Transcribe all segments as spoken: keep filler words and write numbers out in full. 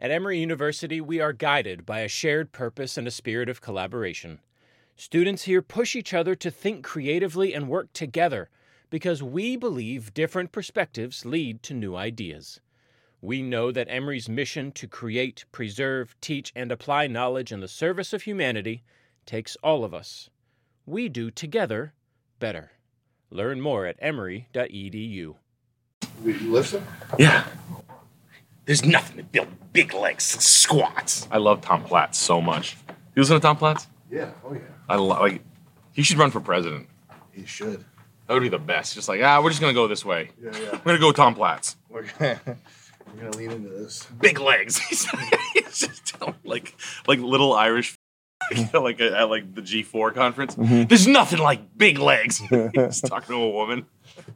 At Emory University, we are guided by a shared purpose and a spirit of collaboration. Students here push each other to think creatively and work together because we believe different perspectives lead to new ideas. We know that Emory's mission to create, preserve, teach, and apply knowledge in the service of humanity takes all of us. We do together better. Learn more at emory dot e d u. You listen? Yeah. There's nothing to build big legs and squats. I love Tom Platz so much. You listen to Tom Platz? Yeah, oh yeah. I love, like, he should run for president. He should. That would be the best. Just like, ah, we're just going to go this way. Yeah, yeah. We're going to go Tom Platz. We're gonna, we're gonna lean into this. Big legs. He's, he's just like, like little Irish you know, like at like the G four conference. Mm-hmm. There's nothing like big legs. He's talking to a woman.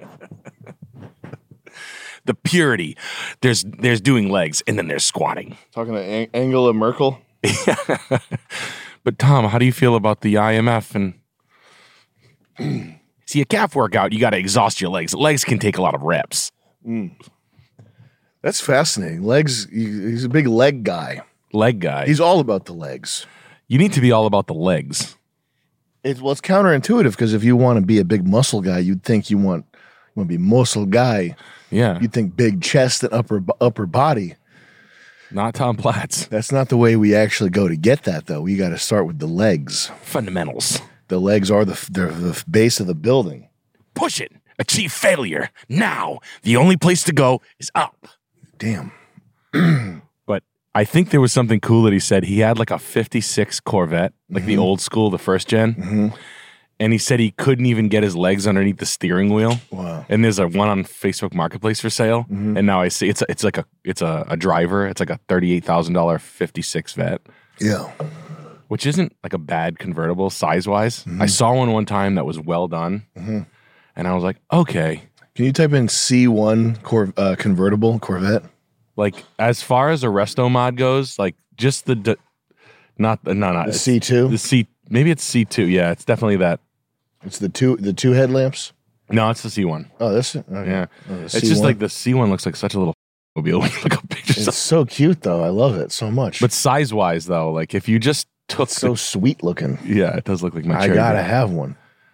The purity. There's there's doing legs, and then there's squatting. Talking to Ang- Angela Merkel. But Tom, how do you feel about the I M F and see a calf workout? You got to exhaust your legs. Legs can take a lot of reps. Mm. That's fascinating. Legs. He's a big leg guy. Leg guy. He's all about the legs. You need to be all about the legs. It's well, it's counterintuitive because if you want to be a big muscle guy, you'd think you want you want to be muscle guy. Yeah. You'd think big chest and upper upper body. Not Tom Platz. That's not the way we actually go to get that, though. We got to start with the legs. Fundamentals. The legs are the they're the base of the building. Push it. Achieve failure. Now, the only place to go is up. Damn. But I think there was something cool that he said. He had like a fifty-six Corvette, like mm-hmm. the old school, the first gen. Mm-hmm. And he said he couldn't even get his legs underneath the steering wheel. Wow. And there's a one on Facebook Marketplace for sale. Mm-hmm. And now I see it's a, it's like a it's a, a driver. It's like a thirty-eight thousand dollars fifty-six Vet. Yeah. Which isn't like a bad convertible size-wise. Mm-hmm. I saw one one time that was well done. Mm-hmm. And I was like, okay. Can you type in C one Cor- uh, convertible Corvette? Like, as far as a resto mod goes, like just the, d- not the, no, not the C two? The C, maybe it's C two. Yeah, it's definitely that. It's the two the two headlamps? No, it's the C one. Oh, this? Okay. Yeah. Oh, it's just like the C one looks like such a little mobile when you look up pictures. It's so cute, though. I love it so much. But size-wise, though, like if you just took... It's so the, sweet looking. Yeah, it does look like my I gotta bag. have one.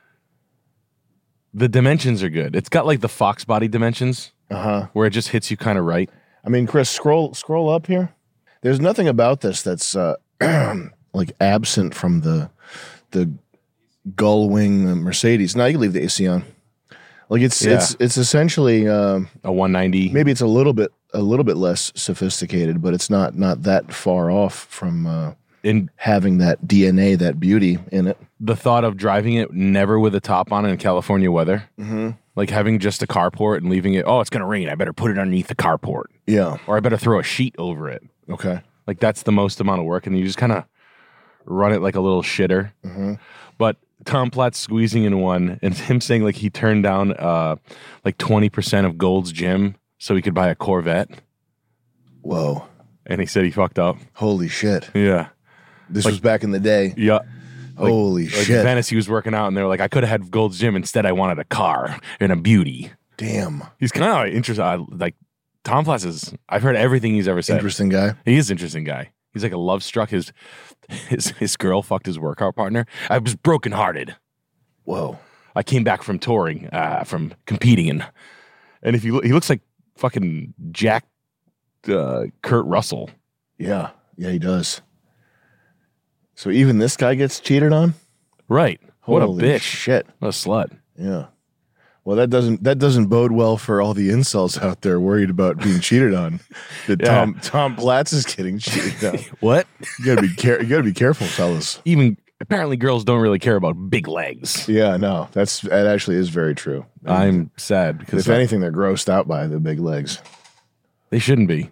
The dimensions are good. It's got like the Fox body dimensions. Uh-huh. Where it just hits you kind of right. I mean, Chris, scroll scroll up here. There's nothing about this that's uh, like absent from the the gull wing Mercedes. Now you can leave the A C on. Like it's yeah. it's it's essentially um, a one ninety. Maybe it's a little bit a little bit less sophisticated, but it's not not that far off from uh, in having that D N A, that beauty in it. The thought of driving it never with a top on in California weather, mm-hmm. like having just a carport and leaving it. Oh, it's gonna rain. I better put it underneath the carport. Yeah, or I better throw a sheet over it. Okay, like that's the most amount of work, and you just kind of run it like a little shitter. Mm-hmm. But Tom Platz squeezing in one, and him saying like he turned down uh, like twenty percent of Gold's Gym so he could buy a Corvette. Whoa! And he said he fucked up. Holy shit! Yeah, this like, was back in the day. Yeah. Like, Holy like shit! In Venice, he was working out, and they were like, "I could have had Gold's Gym. Instead, I wanted a car and a beauty." Damn. He's kind of interesting. Like Tom Platz is. I've heard everything he's ever said. Interesting guy. He is an interesting guy. He's like a love struck. His his his girl fucked his workout partner. I was brokenhearted. Whoa! I came back from touring, uh, from competing, and and if you he looks like fucking Jack uh, Kurt Russell. Yeah, yeah, he does. So even this guy gets cheated on? Right. What Holy a bitch. Shit. What a slut. Yeah. Well, that doesn't that doesn't bode well for all the incels out there worried about being cheated on. That Yeah. Tom Tom Platz is getting cheated on. What? You gotta be care. You gotta be careful, fellas. Even apparently, girls don't really care about big legs. Yeah, no, that's that actually is very true. I'm sad because if anything, they're grossed out by the big legs. They shouldn't be.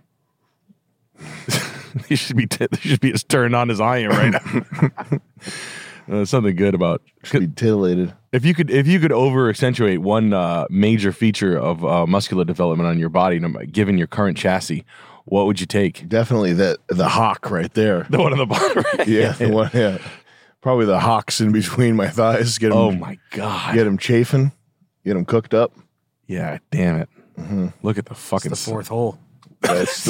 He should be. T- they should be as turned on as I am right now. uh, something good about. Should be titillated. If you could, if you could over accentuate one uh, major feature of uh, muscular development on your body, given your current chassis, what would you take? Definitely the the hock right there. The one on the bottom. Right? Yeah, the one. Yeah, probably the hocks in between my thighs. Get 'em, oh my god! Get them chafing. Get them cooked up. Yeah, damn it! Mm-hmm. Look at the fucking it's the fourth hole. That's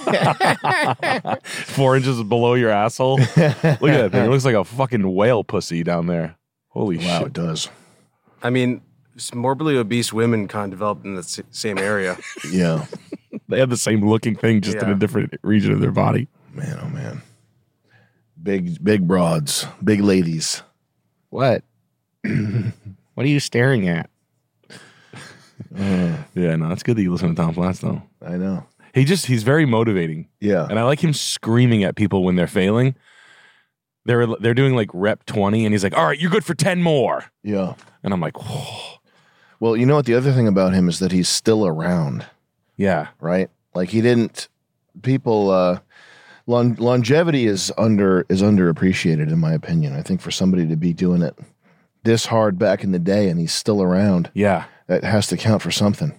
Four inches below your asshole. Look at that thing. It looks like a fucking whale pussy down there. Holy wow, shit. it does. I mean, morbidly obese women can't develop in the s- same area. Yeah, They have the same looking thing, just in Yeah. a different region of their body. man, oh man. Big, big broads, big ladies. What? What are you staring at? Uh, Yeah, no, it's good that you listen to Tom Platz, though. I know. He just, he's very motivating. Yeah, And I like him screaming at people when they're failing. They're they're doing like rep twenty, and he's like, all right, you're good for ten more. yeah. And I'm like, whoa. Well, you know what? The other thing about him is that he's still around, Yeah. right? Like he didn't. People, uh, lon- longevity is under is underappreciated, in my opinion. I think for somebody to be doing it this hard back in the day, and he's still around, Yeah. that has to count for something.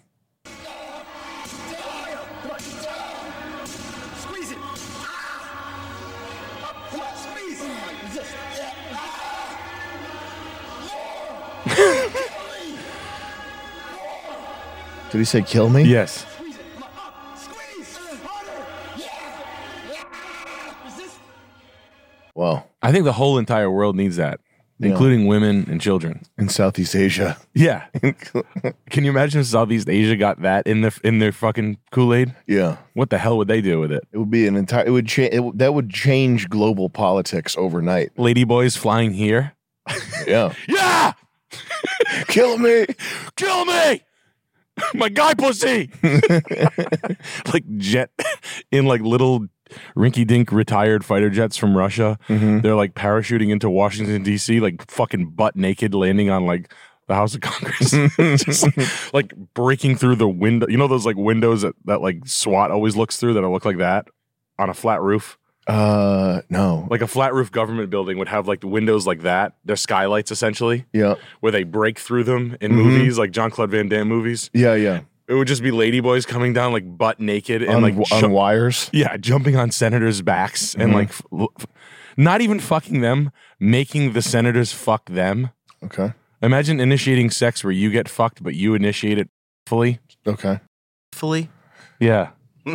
Squeeze it. Come on, squeeze. Just, Did he say kill me? Yes. squeeze it. Come on, up. Squeeze. Harder. Yeah. Yeah. Resist. Well, I think the whole entire world needs that, Yeah. including women and children. in Southeast Asia. Yeah. Can you imagine if Southeast Asia got that in their in their fucking Kool-Aid? Yeah. What the hell would they do with it? It would be an entire. It would change. That would change global politics overnight. Ladyboys flying here? Yeah, Yeah! kill me. Kill me! My guy pussy! Like jet in like little rinky-dink retired fighter jets from Russia. They're like parachuting into Washington, D C, like fucking butt naked, landing on like the House of Congress. Just like breaking through the window. You know those like windows that, that like SWAT always looks through that look like that on a flat roof? Uh, no. Like a flat roof government building would have like the windows like that. They're skylights essentially, Yeah, where they break through them in Mhm. movies, like Jean-Claude Van Damme movies. yeah, yeah. It would just be ladyboys coming down like butt naked and on, like on sho- wires. yeah, jumping on senators' backs and Mhm. like f- f- not even fucking them, making the senators fuck them. Okay. Imagine initiating sex where you get fucked, but you initiate it fully. Okay. Fully. Yeah.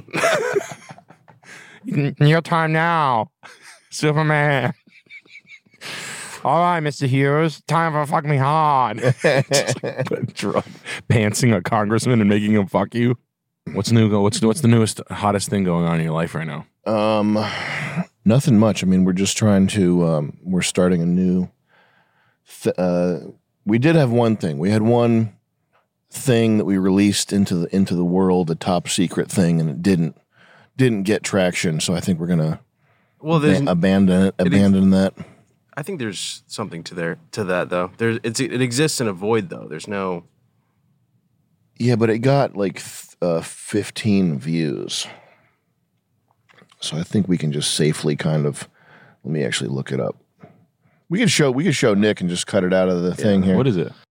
Your time now, Superman. All right, Mister Hughes, time for fuck me hard. Drug, pantsing a congressman and making him fuck you. What's new? What's what's the newest, hottest thing going on in your life right now? Um, nothing much. I mean, we're just trying to. Um, we're starting a new. Th- uh, we did have one thing. We had one thing that we released into the into the world, a top secret thing, and it didn't didn't get traction. So I think we're gonna Well, there's. a- abandon it. it is- Abandon that. I think there's something to there to that though. There's it's it exists in a void though. There's no. Yeah, but it got like th- uh, fifteen views. So I think we can just safely kind of. Let me actually look it up. We could show we could show Nick and just cut it out of the thing here. What is it?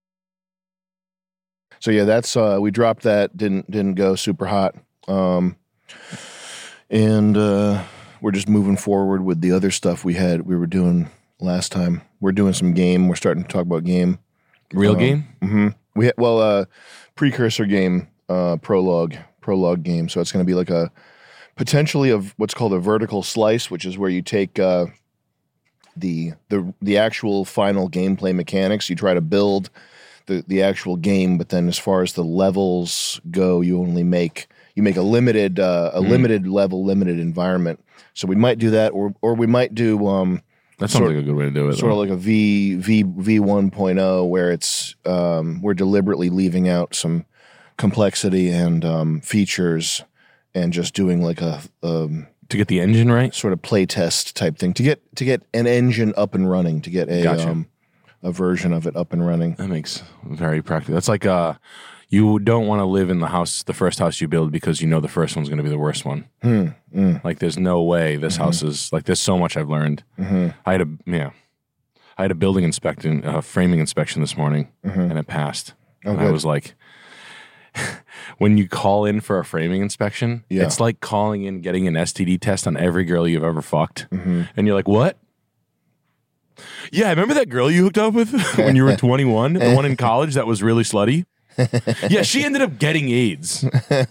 So yeah, that's uh, we dropped that. Didn't didn't go super hot. Um, and uh, we're just moving forward with the other stuff we had. We were doing last time. We're doing some game. We're starting to talk about game. Real Um, game? Mm-hmm. We had, well, uh, precursor game, uh, prologue, prologue game. So it's going to be like a potentially of what's called a vertical slice, which is where you take uh, the the the actual final gameplay mechanics. You try to build the the actual game, but then as far as the levels go, you only make you make a limited uh, a Mm. limited level, limited environment. So we might do that, or or we might do. Um, That sounds Sort- like a good way to do it. sort of though. like a V V V one point oh, where it's um, we're deliberately leaving out some complexity and um, features, and just doing like a um, to get the engine right. sort of play test type thing to get to get an engine up and running, to get a Gotcha. um, a version of it up and running. That makes very practical. That's like uh, you don't want to live in the house, the first house you build, because you know the first one's going to be the worst one. Hmm. Mm. Like, there's no way this Mm-hmm. house is like. There's so much I've learned. Mhm. I had a yeah, I had a building inspection, uh, framing inspection this morning, Mhm. and it passed. Oh, and I good. was like, when you call in for a framing inspection, Yeah. it's like calling in getting an S T D test on every girl you've ever fucked, Mhm. and you're like, what? Yeah, remember that girl you hooked up with when you were twenty-one, the one in college that was really slutty? Yeah, she ended up getting AIDS.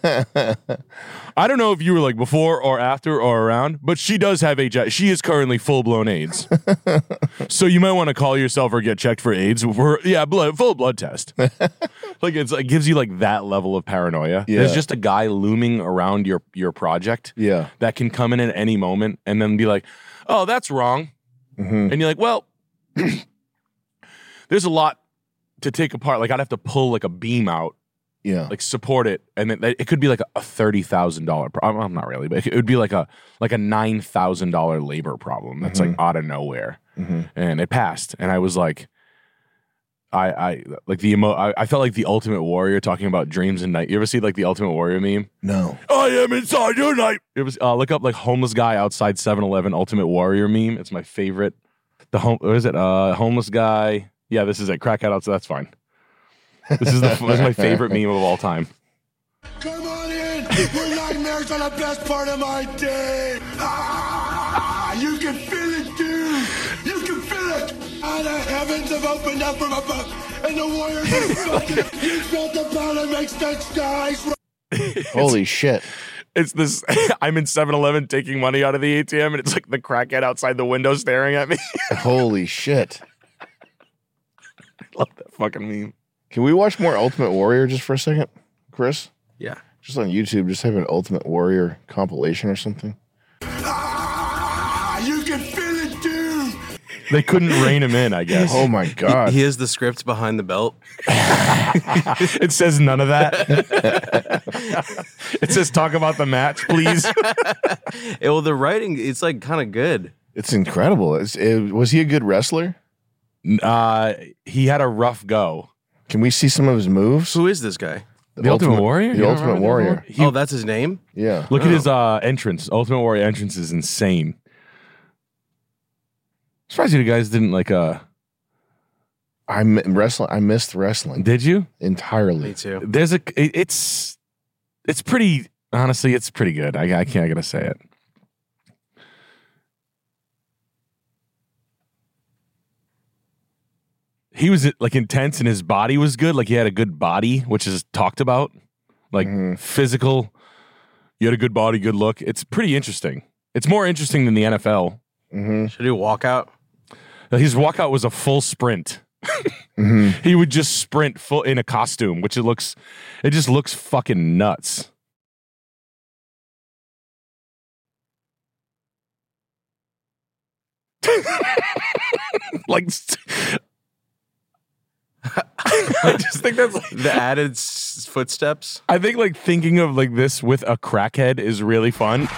I don't know if you were like before or after or around, but she does have H I V. She is currently full-blown AIDS. So you might want to call yourself or get checked for AIDS. For, yeah, blood, full blood test. Like it's, it gives you like that level of paranoia. Yeah. There's just a guy looming around your, your project Yeah. that can come in at any moment and then be like, oh, that's wrong. Mm-hmm. And you're like, well, there's a lot to take apart. Like I'd have to pull like a beam out, Yeah. like support it, and then it could be like a thirty thousand dollar. Pro- I'm not really, but it would be like a like a nine thousand dollar labor problem that's Mm-hmm. like out of nowhere, Mhm. and it passed. And I was like, I I like the emo. I, I felt like the Ultimate Warrior talking about dreams and night. You ever see like the Ultimate Warrior meme? No. I am inside your night. It was uh, look up like homeless guy outside seven eleven Ultimate Warrior meme. It's my favorite. The home what is it? Uh, homeless guy. Yeah, this is it. Crackhead out. So that's fine. This is the this is my favorite meme of all time. Come on in. Your nightmares are the best part of my day. Ah, you can feel it, dude. You can feel it. And the heavens have opened up from above, and the warriors are fucking. You felt the power that makes the skies. Holy shit. It's this. I'm in seven eleven taking money out of the A T M, and it's like the crackhead outside the window staring at me. Holy shit. Love that fucking meme. Can we watch more Ultimate Warrior just for a second, Chris? Yeah. Just on YouTube, just have an Ultimate Warrior compilation or something. Ah, you can feel it, dude. They couldn't rein him in, I guess. Oh my god. He has the script behind the belt. It says none of that. It says talk about the match, please. It- well, the writing, it's like kind of good. It's incredible. It's, it, was he a good wrestler? Uh, he had a rough go. Can we see some of his moves? Who is this guy? The Ultimate Warrior? The You don't Ultimate remember the Warrior. He- Oh, that's his name? Yeah. Look at his uh, entrance. Ultimate Warrior entrance is insane. Surprised you guys didn't like. Uh, I mi- wrestling. I missed wrestling did you? entirely. Me too. There's a. It, it's. It's pretty. Honestly, it's pretty good. I, I can't. I gotta say it. He was like intense, and his body was good. Like he had a good body, which is talked about. Like Mhm. physical. You had a good body, good look. It's pretty interesting. It's more interesting than the N F L. Mm-hmm. Should I do a walkout? His walkout was a full sprint. Mm-hmm. He would just sprint full in a costume, which it looks, it just looks fucking nuts. Like, I just think that's like, The added s- footsteps? I think like thinking of like this with a crackhead is really fun.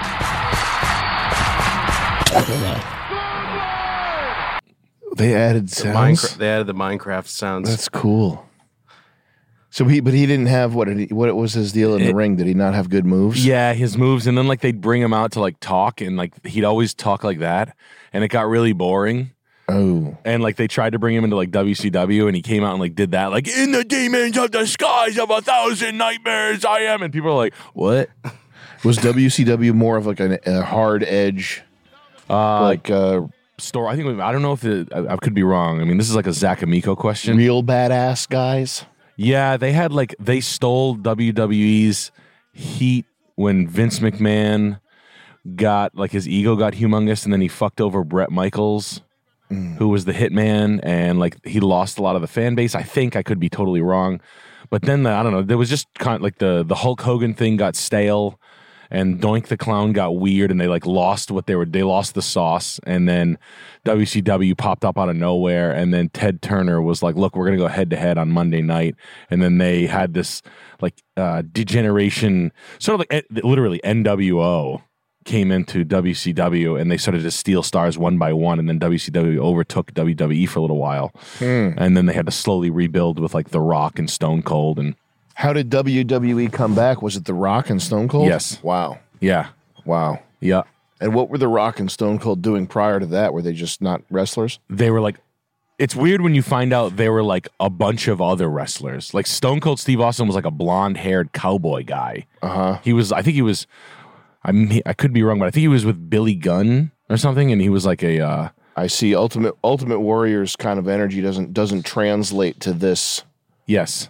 They added The sounds. Minecraft, they added the Minecraft sounds. That's cool. So he, but he didn't have what? Did he, what was his deal in the It- ring? Did he not have good moves? Yeah, his moves, and then like they'd bring him out to like talk, and like he'd always talk like that, and it got really boring. Oh, And like they tried to bring him into like W C W, and he came out and like did that, like in the demons of the skies of a thousand nightmares, I am. And people are like, "What?" was W C W more of like a, a hard edge, Uh, like uh, store. I think I don't know if it, I, I could be wrong. I mean, this is like a Zach Amico question. real badass guys? Yeah, they had like they stole W W E's heat when Vince McMahon got like his ego got humongous, and then he fucked over Bret Michaels, who was the Hitman, and like he lost a lot of the fan base. I think I could be totally wrong, but then the, I don't know. There was just kind of like the the Hulk Hogan thing got stale, and Doink the Clown got weird, and they like lost what they were. They lost the sauce, and then W C W popped up out of nowhere, and then Ted Turner was like, "Look, we're gonna go head to head on Monday night," and then they had this like uh, degeneration, sort of like eh, literally N W O came into W C W, and they started to steal stars one by one, and then W C W overtook W W E for a little while, and then they had to slowly rebuild with like The Rock and Stone Cold, and How did W W E come back? Was it The Rock and Stone Cold? Yes. Wow. yeah, Wow. yeah. And what were The Rock and Stone Cold doing prior to that? Were they just not wrestlers? They were like, it's weird when you find out they were like a bunch of other wrestlers. Like Stone Cold Steve Austin was like a blonde haired cowboy guy. Uh huh. He was, I think he was, I mean, I could be wrong, but I think he was with Billy Gunn or something, and he was like a, uh, I see. Ultimate Ultimate Warrior's kind of energy doesn't doesn't translate to this. yes.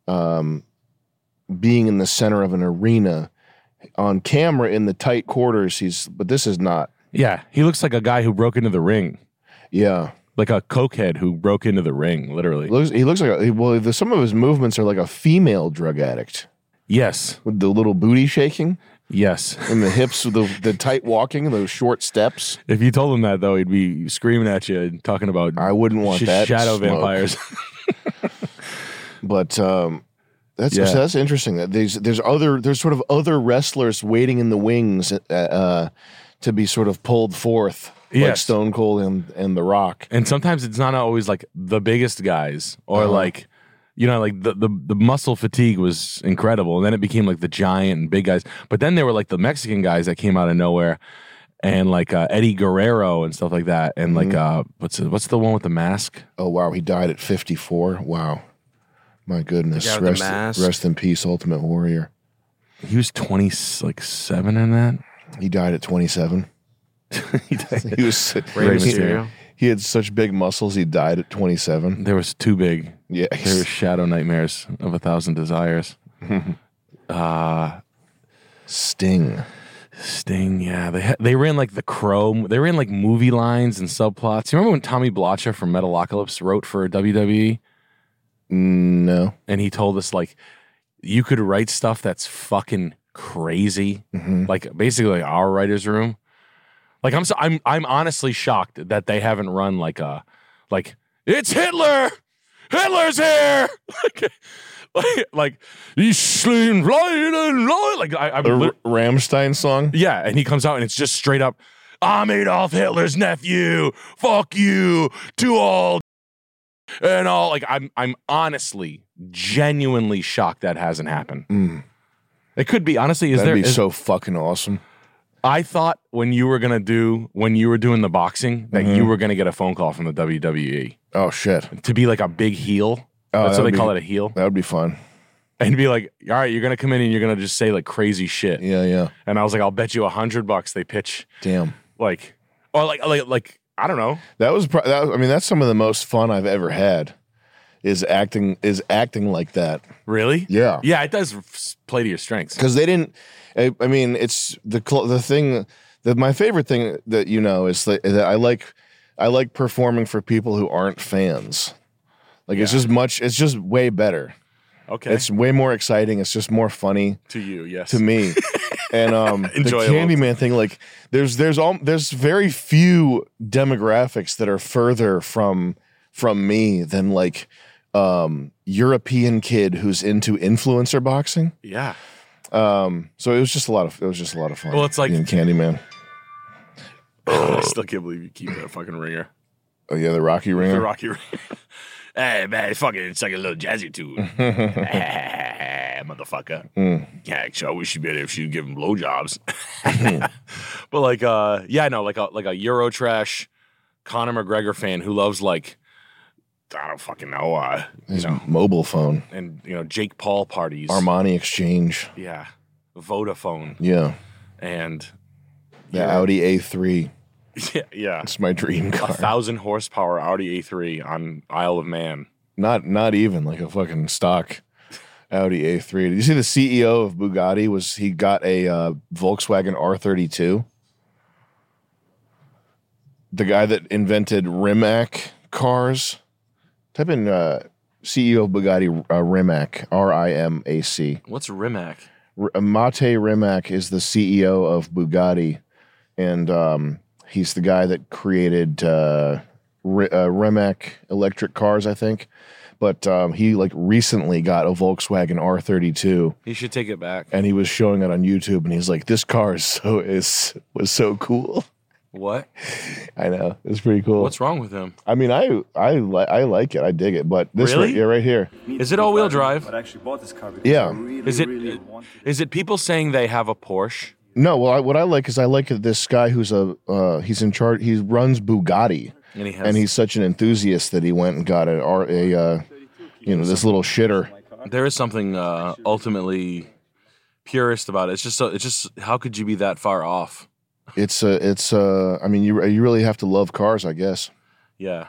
um, being in the center of an arena. On camera in the tight quarters, he's but this is not. Yeah, he looks like a guy who broke into the ring, Yeah, like a cokehead who broke into the ring, literally. looks, he looks like a, well. The, some of his movements are like a female drug addict Yes, with the little booty shaking yes. and the hips, with the the tight walking, those short steps. If you told him that, though, he'd be screaming at you and talking about I wouldn't want sh- that shadow smoke. vampires. But um, that's Yeah. so that's interesting. That there's there's other there's sort of other wrestlers waiting in the wings uh, uh, to be sort of pulled forth, like Yes. Stone Cold and and The Rock. And sometimes it's not always like the biggest guys or Uh-huh. like, you know, like the, the the muscle fatigue was incredible. And then it became like the giant and big guys. But then there were like the Mexican guys that came out of nowhere and like uh, Eddie Guerrero and stuff like that. And like, Mm-hmm. uh, what's the, what's the one with the mask? Oh wow, he died at fifty-four. Wow, my goodness. The guy with the Rest, mask. rest in peace, Ultimate Warrior. He was twenty, like seven in that. He died at twenty-seven. He died. He was Rey Rey Mysterio. he had such big muscles. He died at twenty-seven. There was too big. Yeah, There were shadow nightmares of a thousand desires. uh, Sting. Sting, yeah, they ha- they ran like the Crow. They ran like movie lines and subplots. You remember when Tommy Blacha from Metalocalypse wrote for W W E, No. and he told us like you could write stuff that's fucking crazy, Mhm. like basically like our writers' room. Like I'm so I'm I'm honestly shocked that they haven't run like a like it's Hitler, Hitler's here, like. Like, like he's slim, flying and flying. Like I, I'm The lit- R- Rammstein song. yeah, and he comes out and it's just straight up, I'm Adolf Hitler's nephew. Fuck you to all and all. Like I'm, I'm honestly, genuinely shocked that hasn't happened. Mm. It could be honestly. Is That'd there? be is- so fucking awesome. I thought when you were gonna do when you were doing the boxing that Mhm. you were gonna get a phone call from the W W E Oh shit. to be like a big heel. Oh, That's that what would they call be- it, a heel, That would be fun. and be like, all right, you're gonna come in and you're gonna just say like crazy shit. Yeah, yeah. And I was like, I'll bet you a hundred bucks they pitch Damn. like, or like, like, like I don't know. That was. Pro- that, I mean, that's some of the most fun I've ever had. Is acting. Is acting like that. Really? Yeah. Yeah, it does f- play to your strengths. Because they didn't. I, I mean, it's the cl- the thing that my favorite thing that you know is that, that I like. I like performing for people who aren't fans. Like it's Yeah. just much. It's just way better. Okay. It's way more exciting. It's just more funny to you, yes. to me. And um, the Enjoyable. Candyman thing, like there's there's all there's very few demographics that are further from from me than like um European kid who's into influencer boxing. Yeah. Um, so it was just a lot of it was just a lot of fun. Well, it's like- being Candyman. I still can't believe you keep that fucking ringer. Oh yeah, the Rocky The Ringer. Rocky ringer. Hey, man, fucking, it's like a little jazzy tune. Motherfucker. Mm. Yeah, actually, I wish she'd be there if she'd give him blowjobs. But like, uh, yeah, no, like a like a Eurotrash Conor McGregor fan who loves like, I don't fucking know, uh, you His know, mobile phone, and you know, Jake Paul parties. Armani Exchange. Yeah. Vodafone. Yeah, And the Yeah. Audi A three. yeah, yeah. It's my dream A car. thousand horsepower Audi A three on Isle of Man. Not not even like a fucking stock Audi A three. Did you see the C E O of Bugatti was he got a uh, Volkswagen R thirty-two? The guy that invented Rimac cars. Type in uh, C E O of Bugatti uh, Rimac, R I M A C. What's Rimac? R- Mate Rimac is the C E O of Bugatti, and um, he's the guy that created uh, R- uh, Rimac electric cars, I think. But um, he like recently got a Volkswagen R thirty-two, He should take it back. and he was showing it on YouTube, and he's like, "This car is so is was so cool." What? I know it's pretty cool. What's wrong with him? I mean, I I li- I like it. I dig it. But this Really? right, yeah, right here. Is it all-wheel drive? But I actually bought this car because Yeah. I really, Is it- really wanted Is it people saying they have a Porsche? No, well, I, what I like is I like this guy who's a uh, he's in charge. He runs Bugatti. And he has. And he's such an enthusiast that he went and got a, a uh, you know, this little shitter. There is something uh, ultimately purist about it. It's just so. It's just how could you be that far off? It's uh, it's uh, I mean, you you really have to love cars, I guess. Yeah,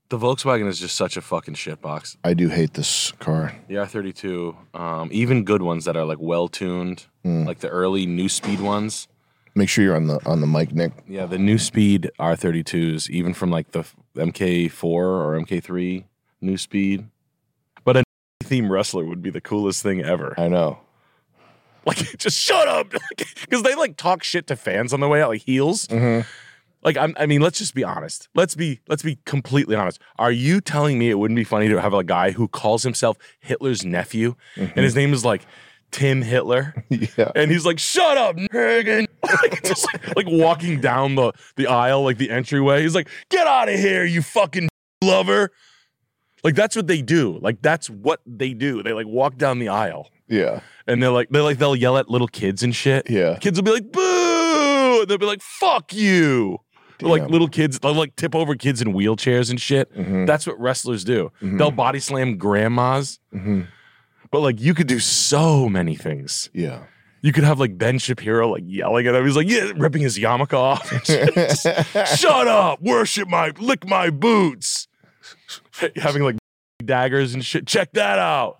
The Volkswagen is just such a fucking shitbox. I do hate this car. The R thirty-two, um, even good ones that are like well tuned, Mm. like the early New Speed ones. Make sure you're on the on the mic, Nick. Yeah, the New Speed R thirty-twos, even from like the M K four or M K three New Speed. But a theme wrestler would be the coolest thing ever. I know. Like, just shut up, because they like talk shit to fans on the way out, like heels. Mm-hmm. Like, I'm, I mean, let's just be honest. Let's be, let's be completely honest. Are you telling me it wouldn't be funny to have a guy who calls himself Hitler's nephew, Mm-hmm. and his name is like Tim Hitler, Yeah. and he's like, "Shut up, Hagen!" like, just like, like walking down the the aisle, like the entryway. He's like, "Get out of here, you fucking lover!" Like that's what they do. Like that's what they do. They like walk down the aisle. Yeah. And they're like, they're like, they'll yell at little kids and shit. Yeah. Kids will be like, boo! And they'll be like, fuck you. Like Damn. little kids, they'll like tip over kids in wheelchairs and shit. Mhm. That's what wrestlers do. Mhm. They'll body slam grandmas. Mhm. But like, you could do so many things. Yeah. You could have like Ben Shapiro like yelling at him. He's like, yeah, ripping his yarmulke off. Just, shut up, worship my, lick my boots. Having like daggers and shit. Check that out.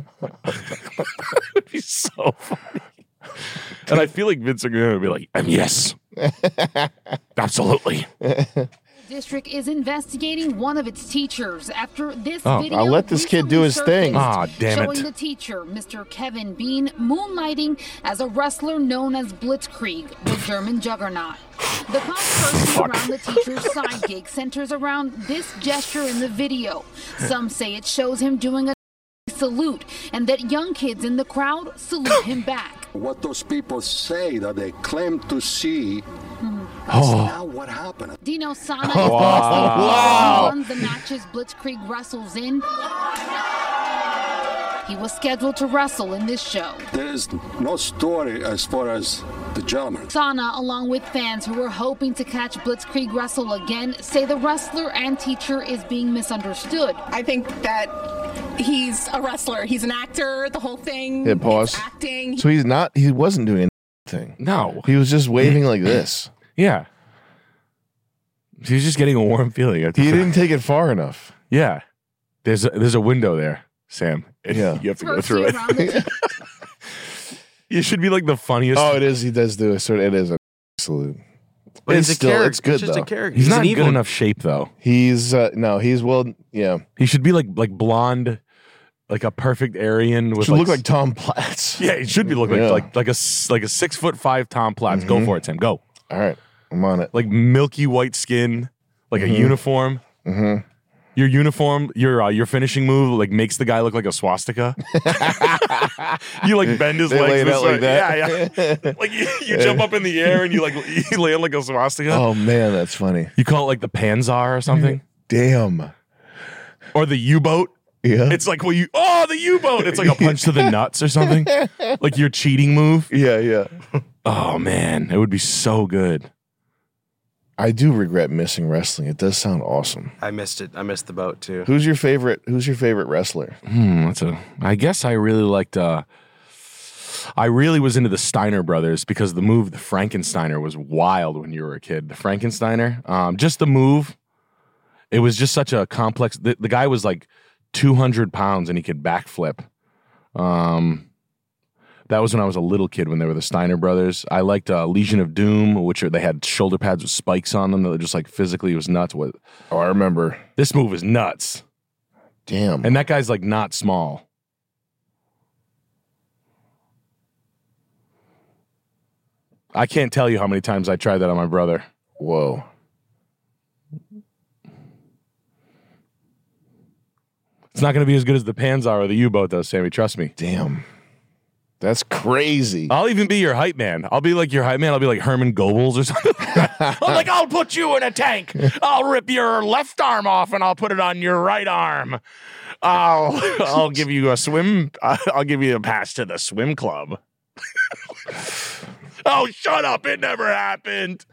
That would be so funny. And I feel like Vince McMahon would be like, um, yes. Absolutely. District is investigating one of its teachers after this Oh, video. I'll let this kid do his recently thing. surfaced, Ah, damn it. Showing the teacher, Mister Kevin Bean, moonlighting as a wrestler known as Blitzkrieg, the German juggernaut. The controversy around the teacher's side gig centers around this gesture in the video. Some say it shows him doing a salute, and that young kids in the crowd salute him back. What those people say that they claim to see, Oh. that's not what happened. Dino Sana is Wow. the one the matches Blitzkrieg wrestles in. He was scheduled to wrestle in this show. There is no story as far as the gentleman. Sana, along with fans who were hoping to catch Blitzkrieg wrestle again, say the wrestler and teacher is being misunderstood. I think that he's a wrestler. He's an actor. The whole thing. Hit pause. It's acting. So he's not. He wasn't doing anything. No. He was just waving like this. Yeah. He was just getting a warm feeling. He didn't take it far enough. Yeah. There's a, there's a window there, Sam. And Yeah. You have to go First through year it. around the You should be like the funniest. Oh, it is. He does do a sort. It is a salute. But It's he's a still- character. it's good, He's just though. a character. He's, He's, not an in evil. good enough shape though. He's uh no. He's well. Yeah. He should be like like blonde, like a perfect Aryan with Should like, look like Tom Platz. Yeah, he should be looking Yeah. like like like a s- like a six foot five Tom Platz. Go Mhm. for it, Tim. Go. All right. I'm on it. Like milky white skin, like a uniform. Mm-hmm. Your uniform, your uh, your finishing move, like makes the guy look like a swastika. You like bend his They legs lay it this out way. like that. Yeah, yeah. Like you, you jump up in the air and you like you land like a swastika. Oh man, that's funny. You call it like the Panzer or something, Damn. or the U-boat. Yeah. It's like well, you oh the U-boat. It's like a punch to the nuts or something. Like your cheating move. yeah, yeah. Oh man, it would be so good. I do regret missing wrestling. It does sound awesome. I missed it. I missed the boat too. Who's your favorite? Who's your favorite wrestler? Hmm, that's a. I guess I really liked. Uh, I really was into the Steiner brothers because the move, the Frankensteiner, was wild when you were a kid. The Frankensteiner, um, just the move. It was just such a complex. The, the guy was like two hundred pounds and he could backflip. Um, that was when I was a little kid when they were the Steiner brothers. I liked uh, Legion of Doom, which are, they had shoulder pads with spikes on them. That were just like physically, it was nuts. What Oh, I remember. this move is nuts, Damn. and that guy's like not small. I can't tell you how many times I tried that on my brother. Whoa. It's not going to be as good as the Panzer or the U-boat, though, Sammy. Trust me. Damn. That's crazy. I'll even be your hype man. I'll be like your hype man. I'll be like Herman Goebbels or something. I'm like, I'll put you in a tank. I'll rip your left arm off and I'll put it on your right arm. I'll I'll give you a swim. I'll give you a pass to the swim club. Oh, shut up! It never happened.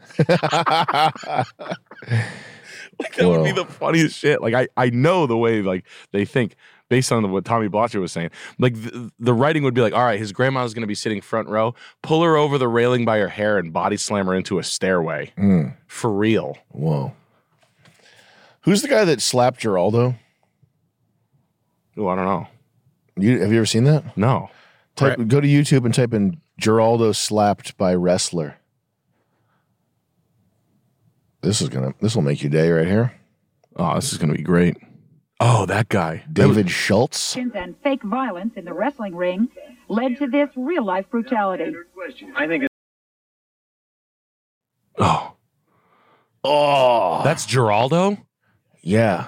Like that would be Whoa. the funniest shit. Like I, I know the way like they think based on what Tommy Blotcher was saying. Like the, the writing would be like, all right, his grandma's going to be sitting front row. Pull her over the railing by her hair and body slam her into a stairway Mm. for real. Whoa. Who's the guy that slapped Geraldo? Oh, I don't know. You have you ever seen that? No. Type, Right. Go to YouTube and type in Geraldo slapped by wrestler. This is gonna. This will make your day right here. Oh, this is gonna be great. Oh, that guy, David Schultz. And fake violence in the wrestling ring led to this real-life brutality. I think. Oh, Oh, that's Geraldo. yeah.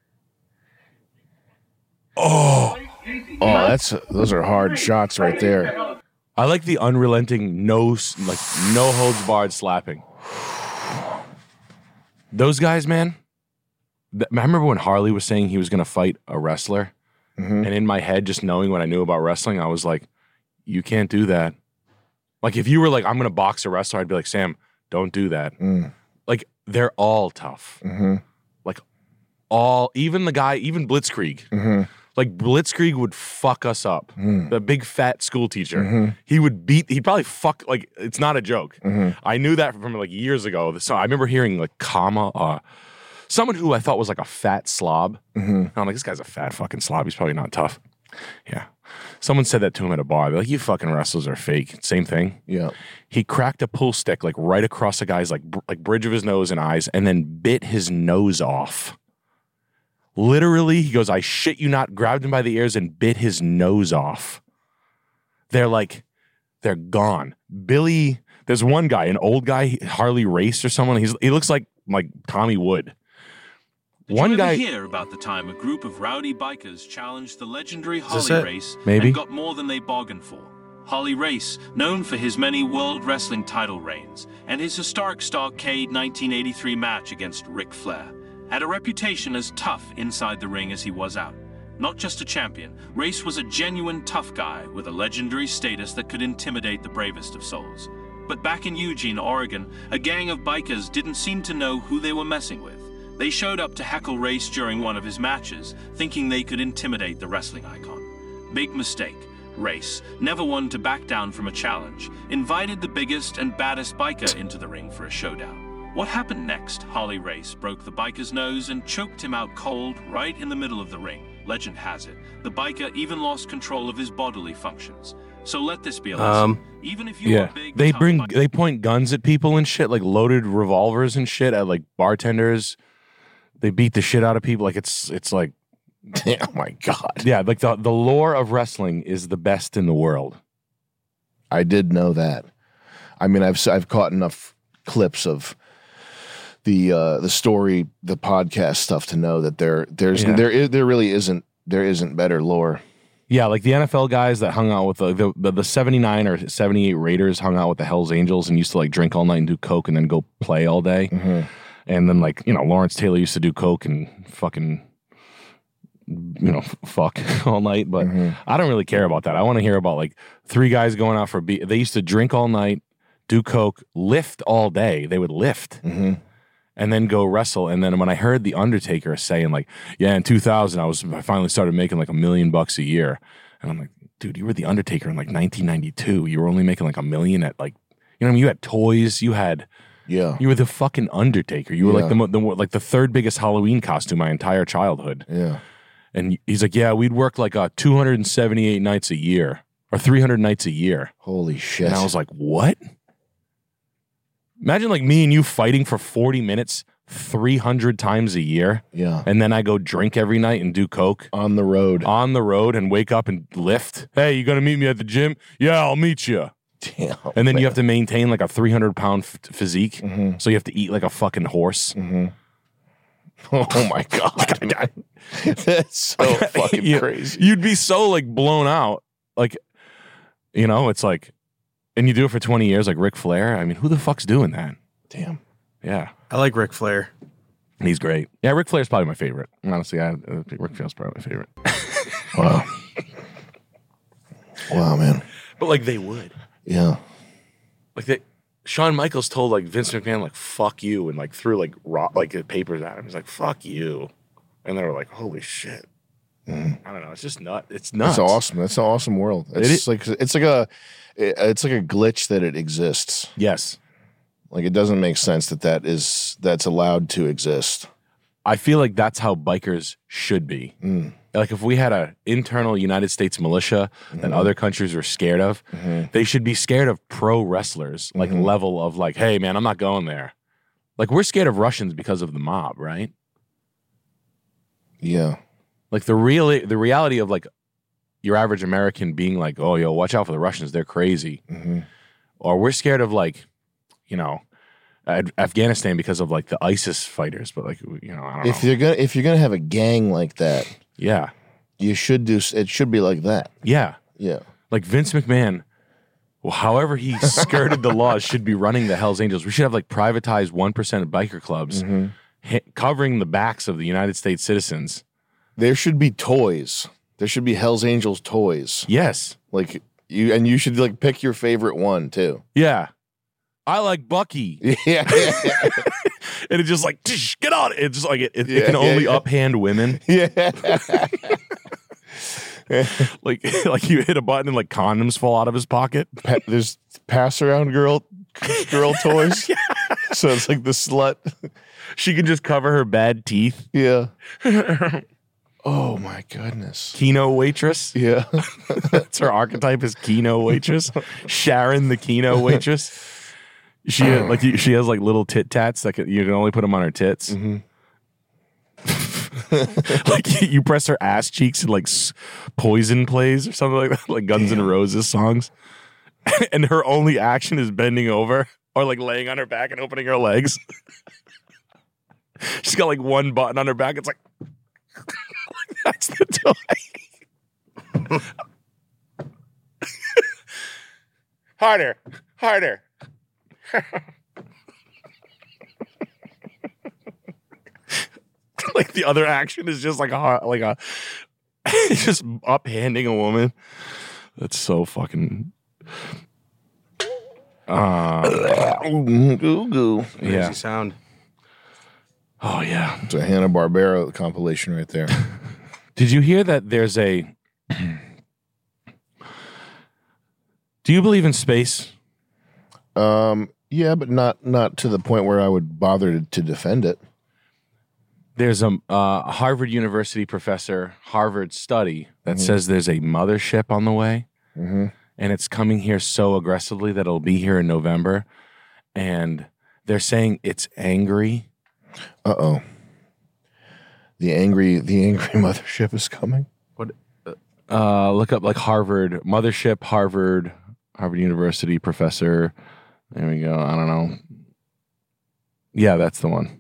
Oh, Oh, that's those are hard shots right there. I like the unrelenting, no, like no holds barred slapping. Those guys, man. th- I remember when Harley was saying he was going to fight a wrestler, Mm-hmm. and in my head, just knowing what I knew about wrestling, I was like, "You can't do that." Like if you were like, "I'm going to box a wrestler," I'd be like, "Sam, don't do that." Mm. Like they're all tough. Mm-hmm. Like all, even the guy, even Blitzkrieg. Mm-hmm. Like Blitzkrieg would fuck us up. Mm. The big fat school teacher. Mm-hmm. He would beat. He'd probably fuck. Like it's not a joke. Mm-hmm. I knew that from like years ago. So I remember hearing like Kama, uh, someone who I thought was like a fat slob. Mm-hmm. And I'm like, this guy's a fat fucking slob. He's probably not tough. Yeah. Someone said that to him at a bar. They're like, you fucking wrestlers are fake. Same thing. Yeah. He cracked a pull stick like right across a guy's like br- like bridge of his nose and eyes, and then bit his nose off. Literally, he goes, I shit you not, grabbed him by the ears and bit his nose off. They're like, they're gone. Billy, there's one guy, an old guy, Harley Race or someone. He's he looks like like Tommy Wood. Did One you ever guy hear about the time a group of rowdy bikers challenged the legendary this Holly it? Race Maybe. and got more than they bargained for? Holly Race, known for his many World Wrestling title reigns and his historic Starrcade nineteen eighty-three match against Ric Flair, had a reputation as tough inside the ring as he was out. Not just a champion, Race was a genuine tough guy with a legendary status that could intimidate the bravest of souls. But back in Eugene, Oregon, a gang of bikers didn't seem to know who they were messing with. They showed up to heckle Race during one of his matches, thinking they could intimidate the wrestling icon. Big mistake. Race, never one to back down from a challenge, invited the biggest and baddest biker into the ring for a showdown. What happened next? Holly Race broke the biker's nose and choked him out cold right in the middle of the ring. Legend has it, the biker even lost control of his bodily functions. So let this be a lesson. Um, even if you Yeah. are big, They tough bring biker- they point guns at people and shit, like loaded revolvers and shit at like bartenders. They beat the shit out of people. Like it's it's like Oh my God. yeah, like the the lore of wrestling is the best in the world. I did know that. I mean, I've s- I've caught enough clips of the uh, the story, the podcast stuff to know that there there's Yeah. there is, there really isn't there isn't better lore. Yeah, like the N F L guys that hung out with the the, the, the seventy-nine or seventy-eight Raiders hung out with the Hells Angels and used to like drink all night and do coke and then go play all day. Mm-hmm. And then like, you know, Lawrence Taylor used to do coke and fucking you know, f- fuck all night, but Mm-hmm. I don't really care about that. I want to hear about like three guys going out for a beat. They used to drink all night, do coke, lift all day. They would lift. Mm-hmm. And then go wrestle. And then when I heard The Undertaker saying like, yeah, in two thousand, I was I finally started making like a million bucks a year. And I'm like, dude, you were The Undertaker in like nineteen ninety-two. You were only making like a million at like, you know what I mean? You had toys. You had, Yeah. you were the fucking Undertaker. You were Yeah. like the, mo- the mo- like the third biggest Halloween costume my entire childhood. Yeah. And he's like, yeah, we'd work like uh, two hundred seventy-eight nights a year or three hundred nights a year. Holy shit. And I was like, what? Imagine like me and you fighting for forty minutes, three hundred times a year. Yeah. And then I go drink every night and do coke On the road. on the road and wake up and lift. Hey, you going to meet me at the gym? Yeah, I'll meet you. Damn, And then man. you have to maintain like a three hundred pound f- physique. Mhm. So you have to eat like a fucking horse. Mhm. Oh my God. That's so fucking You- crazy. You'd be so like blown out. Like, you know, it's like, and you do it for twenty years like Ric Flair. I mean, who the fuck's doing that? Damn. Yeah. I like Ric Flair. He's great. Yeah, Ric Flair's probably my favorite. Honestly, I, uh, Ric Flair's probably my favorite. Wow. Wow, man. But like they would. Yeah. Like they, Shawn Michaels told like Vince McMahon like fuck you and like threw like rock like uh, papers at him. He's like fuck you, and they were like holy shit. Mhm. I don't know. It's just nut. It's nuts. That's awesome. That's an awesome world. It It's is- like it's like a it's like a glitch that it exists. Yes. Like it doesn't make sense that that is that's allowed to exist. I feel like that's how bikers should be. Mm. Like if we had an internal United States militia that Mm-hmm. other countries were scared of, Mhm. they should be scared of pro wrestlers, like Mhm. level of like, hey man, I'm not going there. Like we're scared of Russians because of the mob, right? Yeah. Like the real the reality of like your average American being like, oh yo, watch out for the Russians, they're crazy. Mhm. Or we're scared of like, you know, Af- Afghanistan because of like the ISIS fighters, but like you know, I don't If know. you're gonna if you're gonna have a gang like that, Yeah. you should do. s- It should be like that. Yeah. Yeah. Like Vince McMahon, well, however he skirted the laws, should be running the Hells Angels. We should have like privatized one percent biker clubs Mm-hmm. hit, covering the backs of the United States citizens. There should be toys. There should be Hell's Angels toys. Yes. Like you, and you should like pick your favorite one too. Yeah. I like Bucky. Yeah. And it's just like, "Tsh, get on it. It's just like it, it, it Yeah, can yeah, only yeah. uphand women. Yeah. Like like you hit a button and like condoms fall out of his pocket. Pa- there's pass around girl girl toys. So it's like the slut. She can just cover her bad teeth. Yeah. Oh my goodness. Keno waitress. Yeah. That's her archetype is Keno waitress. Sharon the Keno waitress. She like she has like little tit tats that can, you can only put them on her tits. Mhm. Like you press her ass cheeks and like s- Poison plays or something like that, like Guns N' Roses songs. And her only action is bending over or like laying on her back and opening her legs. She's got like one button on her back. It's like that's the toy. Harder, harder. Like the other action is just like a like a just uphanding a woman. That's so fucking. Uh, Goo goo. Crazy yeah. sound. Oh yeah. It's a Hanna Barbera compilation right there. Did you hear that there's a? Do you believe in space? Um. Yeah, but not not to the point where I would bother to, to defend it. There's a uh, Harvard University professor, Harvard study that Mhm. says there's a mothership on the way, Mm-hmm. and it's coming here so aggressively that it'll be here in November, and they're saying it's angry. Uh oh. The angry the angry mothership is coming. What? Uh, look up like Harvard mothership, Harvard, Harvard University professor. There we go. I don't know. Yeah, that's the one.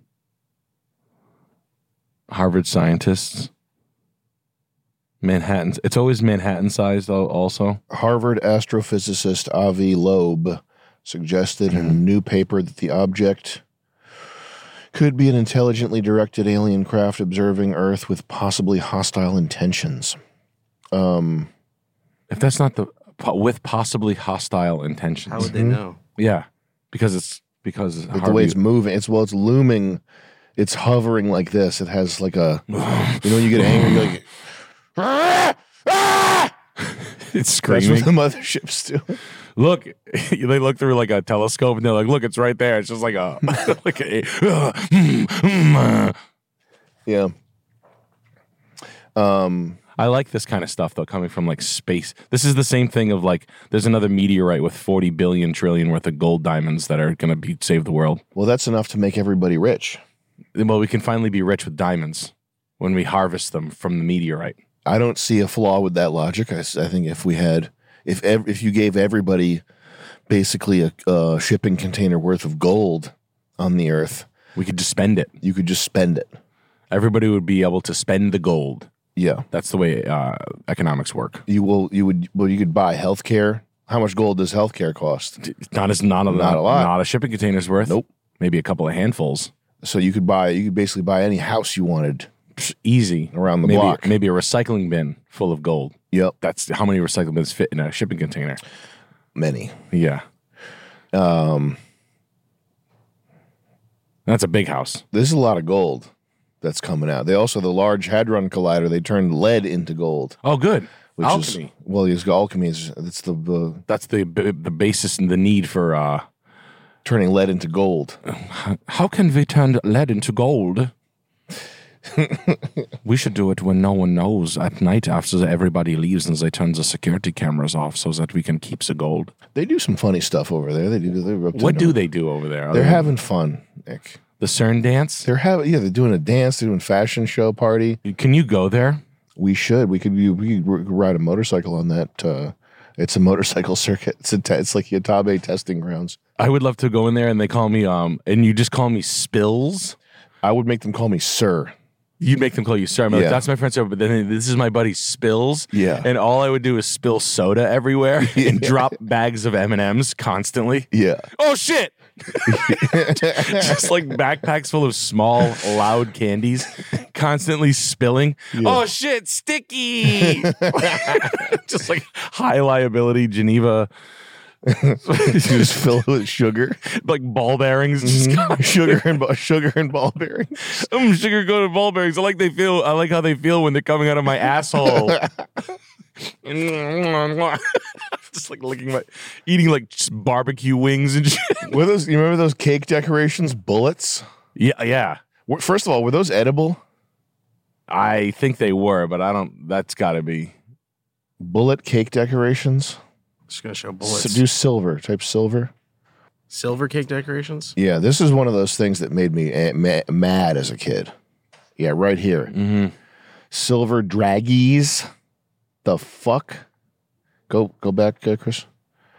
Harvard scientists. Manhattan. It's always Manhattan sized al- also. Harvard astrophysicist Avi Loeb suggested in a new paper that the object could be an intelligently directed alien craft observing Earth with possibly hostile intentions. Um, If that's not the po- with possibly hostile intentions. How would they know? Yeah, because it's because with the way it's moving, it's well, it's looming, it's hovering like this. It has like a, you know, when you get angry, you're like, "Ah! Ah!" it's That's screaming. what the mothership's doing. Look, they look through like a telescope and they're like, "Look, it's right there." It's just like a like a. uh, mm, mm, uh. Yeah. Um. I like this kind of stuff though, coming from like space. This is the same thing of like, there's another meteorite with forty billion trillion worth of gold diamonds that are going to be save the world. Well, that's enough to make everybody rich. Well, we can finally be rich with diamonds when we harvest them from the meteorite. I don't see a flaw with that logic. I, s- I think if we had, if ev- if you gave everybody basically a, a shipping container worth of gold on the Earth, We could just spend it. you could just spend it. Everybody would be able to spend the gold. Yeah, That's the way uh, economics work. you will. You would. Well, you could buy healthcare. How much gold does healthcare cost? Not as not a, Not a lot. Not a shipping container's worth. Nope. Maybe a couple of handfuls. So you could buy. You could basically buy any house you wanted Psh, Easy. around the maybe, block. Maybe a recycling bin full of gold. Yep, That's how many recycling bins fit in a shipping container. many. Yeah. Um, That's a big house. There's a lot of gold that's coming out. They also the Large Hadron Collider. They turned lead into gold. Oh, good. Which Alchemy. is well, it's alchemy is it's the, the That's the b- the basis and the need for. Uh, turning lead into gold. how can we turn lead into gold? We should do it when no one knows at night after everybody leaves and they turn the security cameras off so that we can keep the gold. They do some funny stuff over there. They do. They're up to What no- do they do over there? Are They're they- having fun, Nick. the CERN dance? They're having yeah. They're doing a dance. They're doing fashion show party. Can you go there? We should. We could. We could ride a motorcycle on that. Uh, it's a motorcycle circuit. It's a. Te- it's like Yatabe testing grounds. I would love to go in there and they call me, um, and you just call me Spills. I would make them call me Sir. You'd make them call you Sir. I'm like, Yeah. that's my friend Sir, but then this is my buddy Spills. Yeah. And all I would do is spill soda everywhere and drop bags of M and M's constantly. Yeah. Oh, shit. Just like backpacks full of small, loud candies, constantly spilling. Oh, shit, sticky. Just like high liability Geneva. Just fill it with sugar, like ball bearings, just mm-hmm. sugar and ba- sugar and ball bearings. Um, sugar coated ball bearings. I like they feel. I like how they feel when they're coming out of my asshole. Just like licking my, eating like just barbecue wings and shit. Were those? You remember those cake decorations? Bullets. Yeah, yeah. Were- First of all, were those edible? I think they were, but I don't. That's got to be Bullet cake decorations. Just gonna show bullets. So do silver. Type silver. Silver cake decorations. Yeah, this is one of those things that made me eh, ma- mad as a kid. Yeah, right here. Mm-hmm. Silver draggies. The fuck? Go go back, uh, Chris.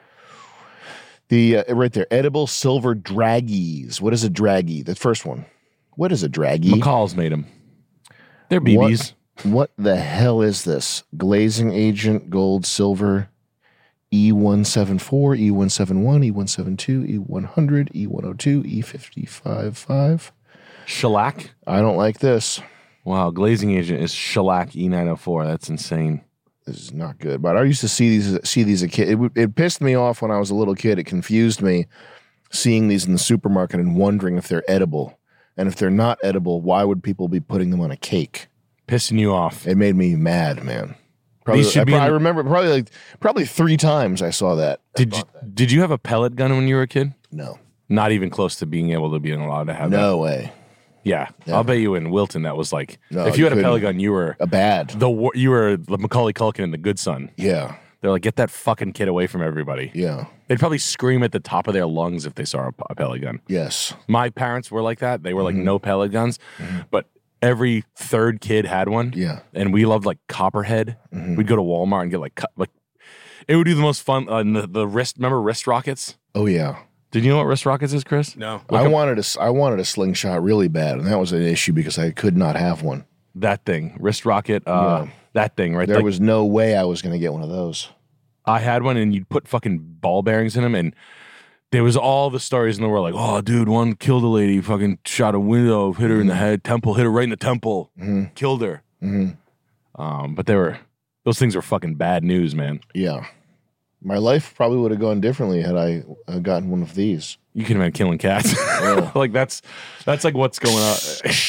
The uh, right there, edible silver draggies. What is a draggie? The first one. What is a draggie? McCall's made them. They're B Bs. What, what the hell is this? Glazing agent, gold, silver. E one seventy-four, E one seventy-one, E one seventy-two, E one hundred, E one oh two, E fifty-five five. Shellac. I don't like this. Wow, glazing agent is shellac E nine oh four. That's insane. This is not good. But I used to see these see these as a kid. It, w- it pissed me off when I was a little kid. It confused me seeing these in the supermarket and wondering if they're edible. And if they're not edible, why would people be putting them on a cake? Pissing you off. It made me mad, man. Probably, These should I, be pro- in I the- remember probably like probably three times I saw that. Did you, did you have a pellet gun when you were a kid? No. Not even close to being able to being allowed to have that. No way. Yeah, Never. I'll bet you in Wilton that was like No, if you, you had a pellet couldn't. gun, you were A bad. the war- you were the Macaulay Culkin and the Good Son. Yeah. They're like, get that fucking kid away from everybody. Yeah. They'd probably scream at the top of their lungs if they saw a, a pellet gun. Yes. My parents were like that. They were like Mhm. no pellet guns, Mhm. but every third kid had one. Yeah. And we loved like Copperhead. Mhm. We'd go to Walmart and get like co- like it would be the most fun. Uh, the, the wrist, remember wrist rockets? Oh yeah. Did you know what wrist rockets is, Chris? No. Look I up- wanted a s- I wanted a slingshot really bad, and that was an issue because I could not have one. That thing, wrist rocket. Uh, Yeah. That thing, right? There Like, was no way I was going to get one of those. I had one, and you'd put fucking ball bearings in them, and there was all the stories in the world, like, oh, dude, one killed a lady, fucking shot a window, hit her in the head, temple, hit her right in the temple, Mhm. killed her. Mhm. Um, but they were those things were fucking bad news, man. Yeah. My life probably would have gone differently had I uh, gotten one of these. You can have been killing cats. Yeah. Like that's that's like what's going on.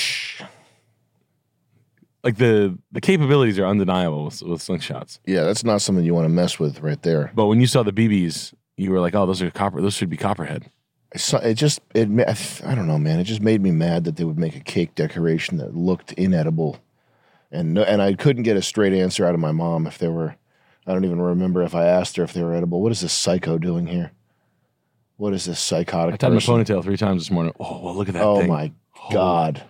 Like the the capabilities are undeniable with, with slingshots. Yeah, that's not something you want to mess with right there. But when you saw the B Bs, you were like, "Oh, those are copper. Those should be Copperhead." It so- it just it ma- I don't know, man. It just made me mad that they would make a cake decoration that looked inedible, and no, and I couldn't get a straight answer out of my mom if they were. I don't even remember if I asked her if they were edible. What is this psycho doing here? What is this psychotic I tied my person? ponytail three times this morning. Oh, well, look at that Oh thing. my god!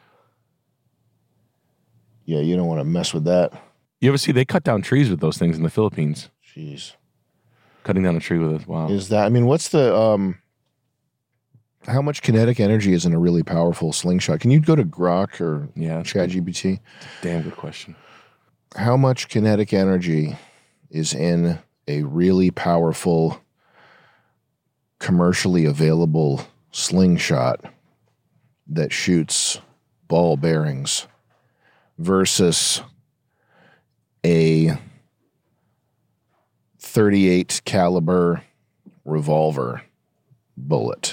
Yeah, you don't want to mess with that. You ever see they cut down trees with those things in the Philippines? Jeez, Cutting down a tree with it. Wow. is that? I mean, what's the um? How much kinetic energy is in a really powerful slingshot? Can you go to Grok or Yeah. ChatGPT? Damn good question. How much kinetic energy is in a really powerful, commercially available slingshot that shoots ball bearings versus a thirty-eight caliber revolver bullet?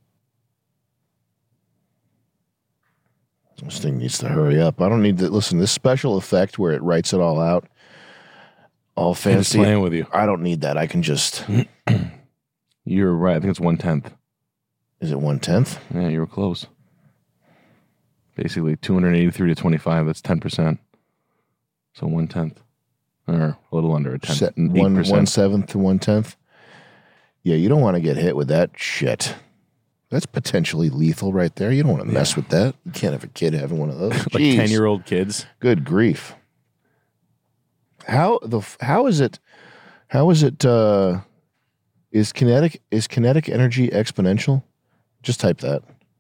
This thing needs to hurry up. I don't need to listen. This special effect where it writes it all out, all It's fancy. playing with you. I don't need that. I can just. You're right. I think it's one tenth. Is it one tenth? Yeah, you were close. Basically, two hundred eighty-three to twenty-five. That's ten percent. So one tenth, or a little under a tenth. Se- one one seventh to one tenth. Yeah, you don't want to get hit with that shit. That's potentially lethal right there. You don't want to mess yeah. with that. You can't have a kid having one of those. Like ten-year-old kids. Good grief. How the how is it? How is it? Uh, is kinetic is kinetic energy exponential? Just type that.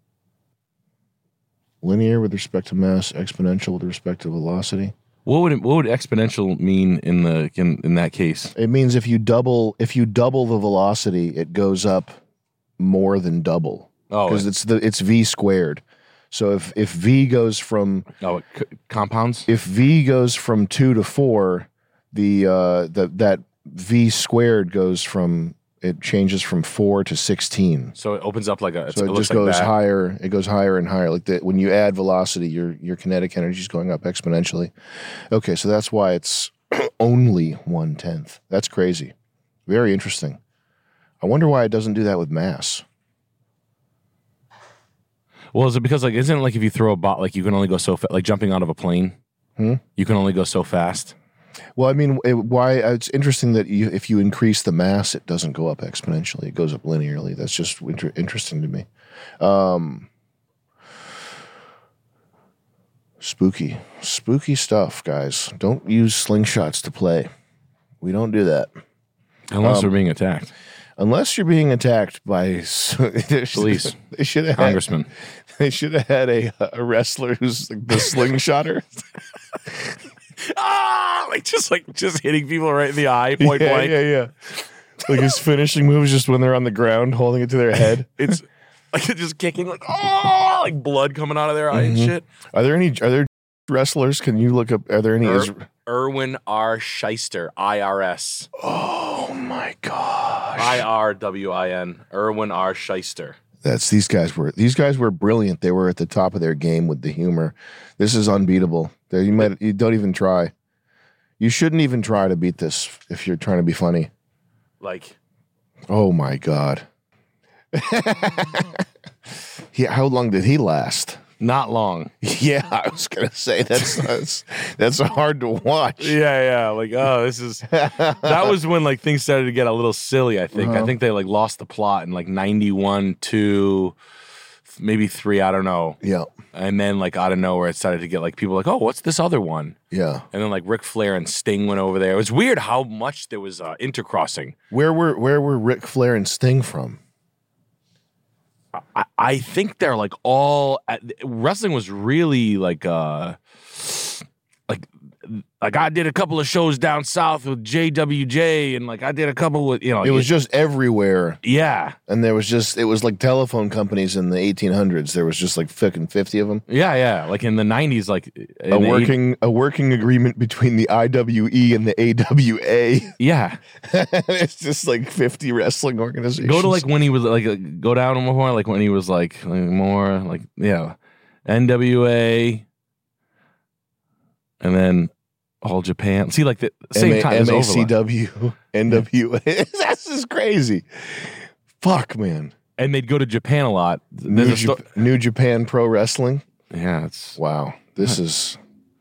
Linear with respect to mass, exponential with respect to velocity. What would it, what would exponential mean in the in, in that case? It means if you double if you double the velocity, it goes up more than double. Oh, because it's the it's v squared. So if if v goes from oh it c- compounds. If v goes from two to four, the uh the that v squared goes from it changes from four to sixteen. So it opens up like a. So it, it just like goes that. higher. It goes higher and higher. Like that when you add velocity, your your kinetic energy is going up exponentially. Okay, so that's why it's only one tenth. That's crazy. Very interesting. I wonder why it doesn't do that with mass. Well, is it because like isn't it like if you throw a bot like you can only go so fa- like jumping out of a plane? Hmm? You can only go so fast. Well, I mean, it, why it's interesting that you, if you increase the mass, it doesn't go up exponentially; it goes up linearly. That's just inter- interesting to me. Um, spooky, spooky stuff, guys. Don't use slingshots to play. We don't do that unless um, we're being attacked. Unless you're being attacked by police, they should have congressmen. Had, they should have had a, a wrestler who's like the slingshotter. Ah, like just like just hitting people right in the eye, point yeah, blank. Yeah, yeah. Like his finishing move is just when they're on the ground, holding it to their head. It's like just kicking, like oh, like blood coming out of their eye mm-hmm. and shit. Are there any? Are there wrestlers? Can you look up? Are there any? Er, Is- Irwin R. Shyster, I R S. Oh my gosh. I R W I N. Irwin R. Shyster. That's these guys were these guys were brilliant. They were at the top of their game with the humor. This is unbeatable. You might you don't even try. You shouldn't even try to beat this if you're trying to be funny. Like, oh my god. he, how long did he last? Not long. Yeah, I was gonna say that's that's that's hard to watch. Yeah, yeah. Like, oh, this is that was when like things started to get a little silly. I think. Uh-huh. I think they like lost the plot in like ninety-one to maybe three. I don't know. Yeah. And then like out of nowhere, it started to get like people like, oh, what's this other one? Yeah. And then like Ric Flair and Sting went over there. It was weird how much there was uh, intercrossing. Where were where were Ric Flair and Sting from? I, I think they're like all wrestling was really like uh like like I did a couple of shows down south with J W J and like I did a couple with you know it was just everywhere. Yeah, and there was just it was like telephone companies in the eighteen hundreds. There was just like fucking fifty of them. Yeah, yeah. Like in the nineties, like a working eight- a working agreement between the I W E and the A W A. Yeah, it's just like fifty wrestling organizations. Go to like when he was like uh, go down more like when he was like, like more like yeah, N W A, and then. All Japan. See, like the same time as M A C W, N W A. That's just crazy. Fuck, man. And they'd go to Japan a lot. New, Jap- sto- New Japan Pro Wrestling. Yeah, it's wow. This is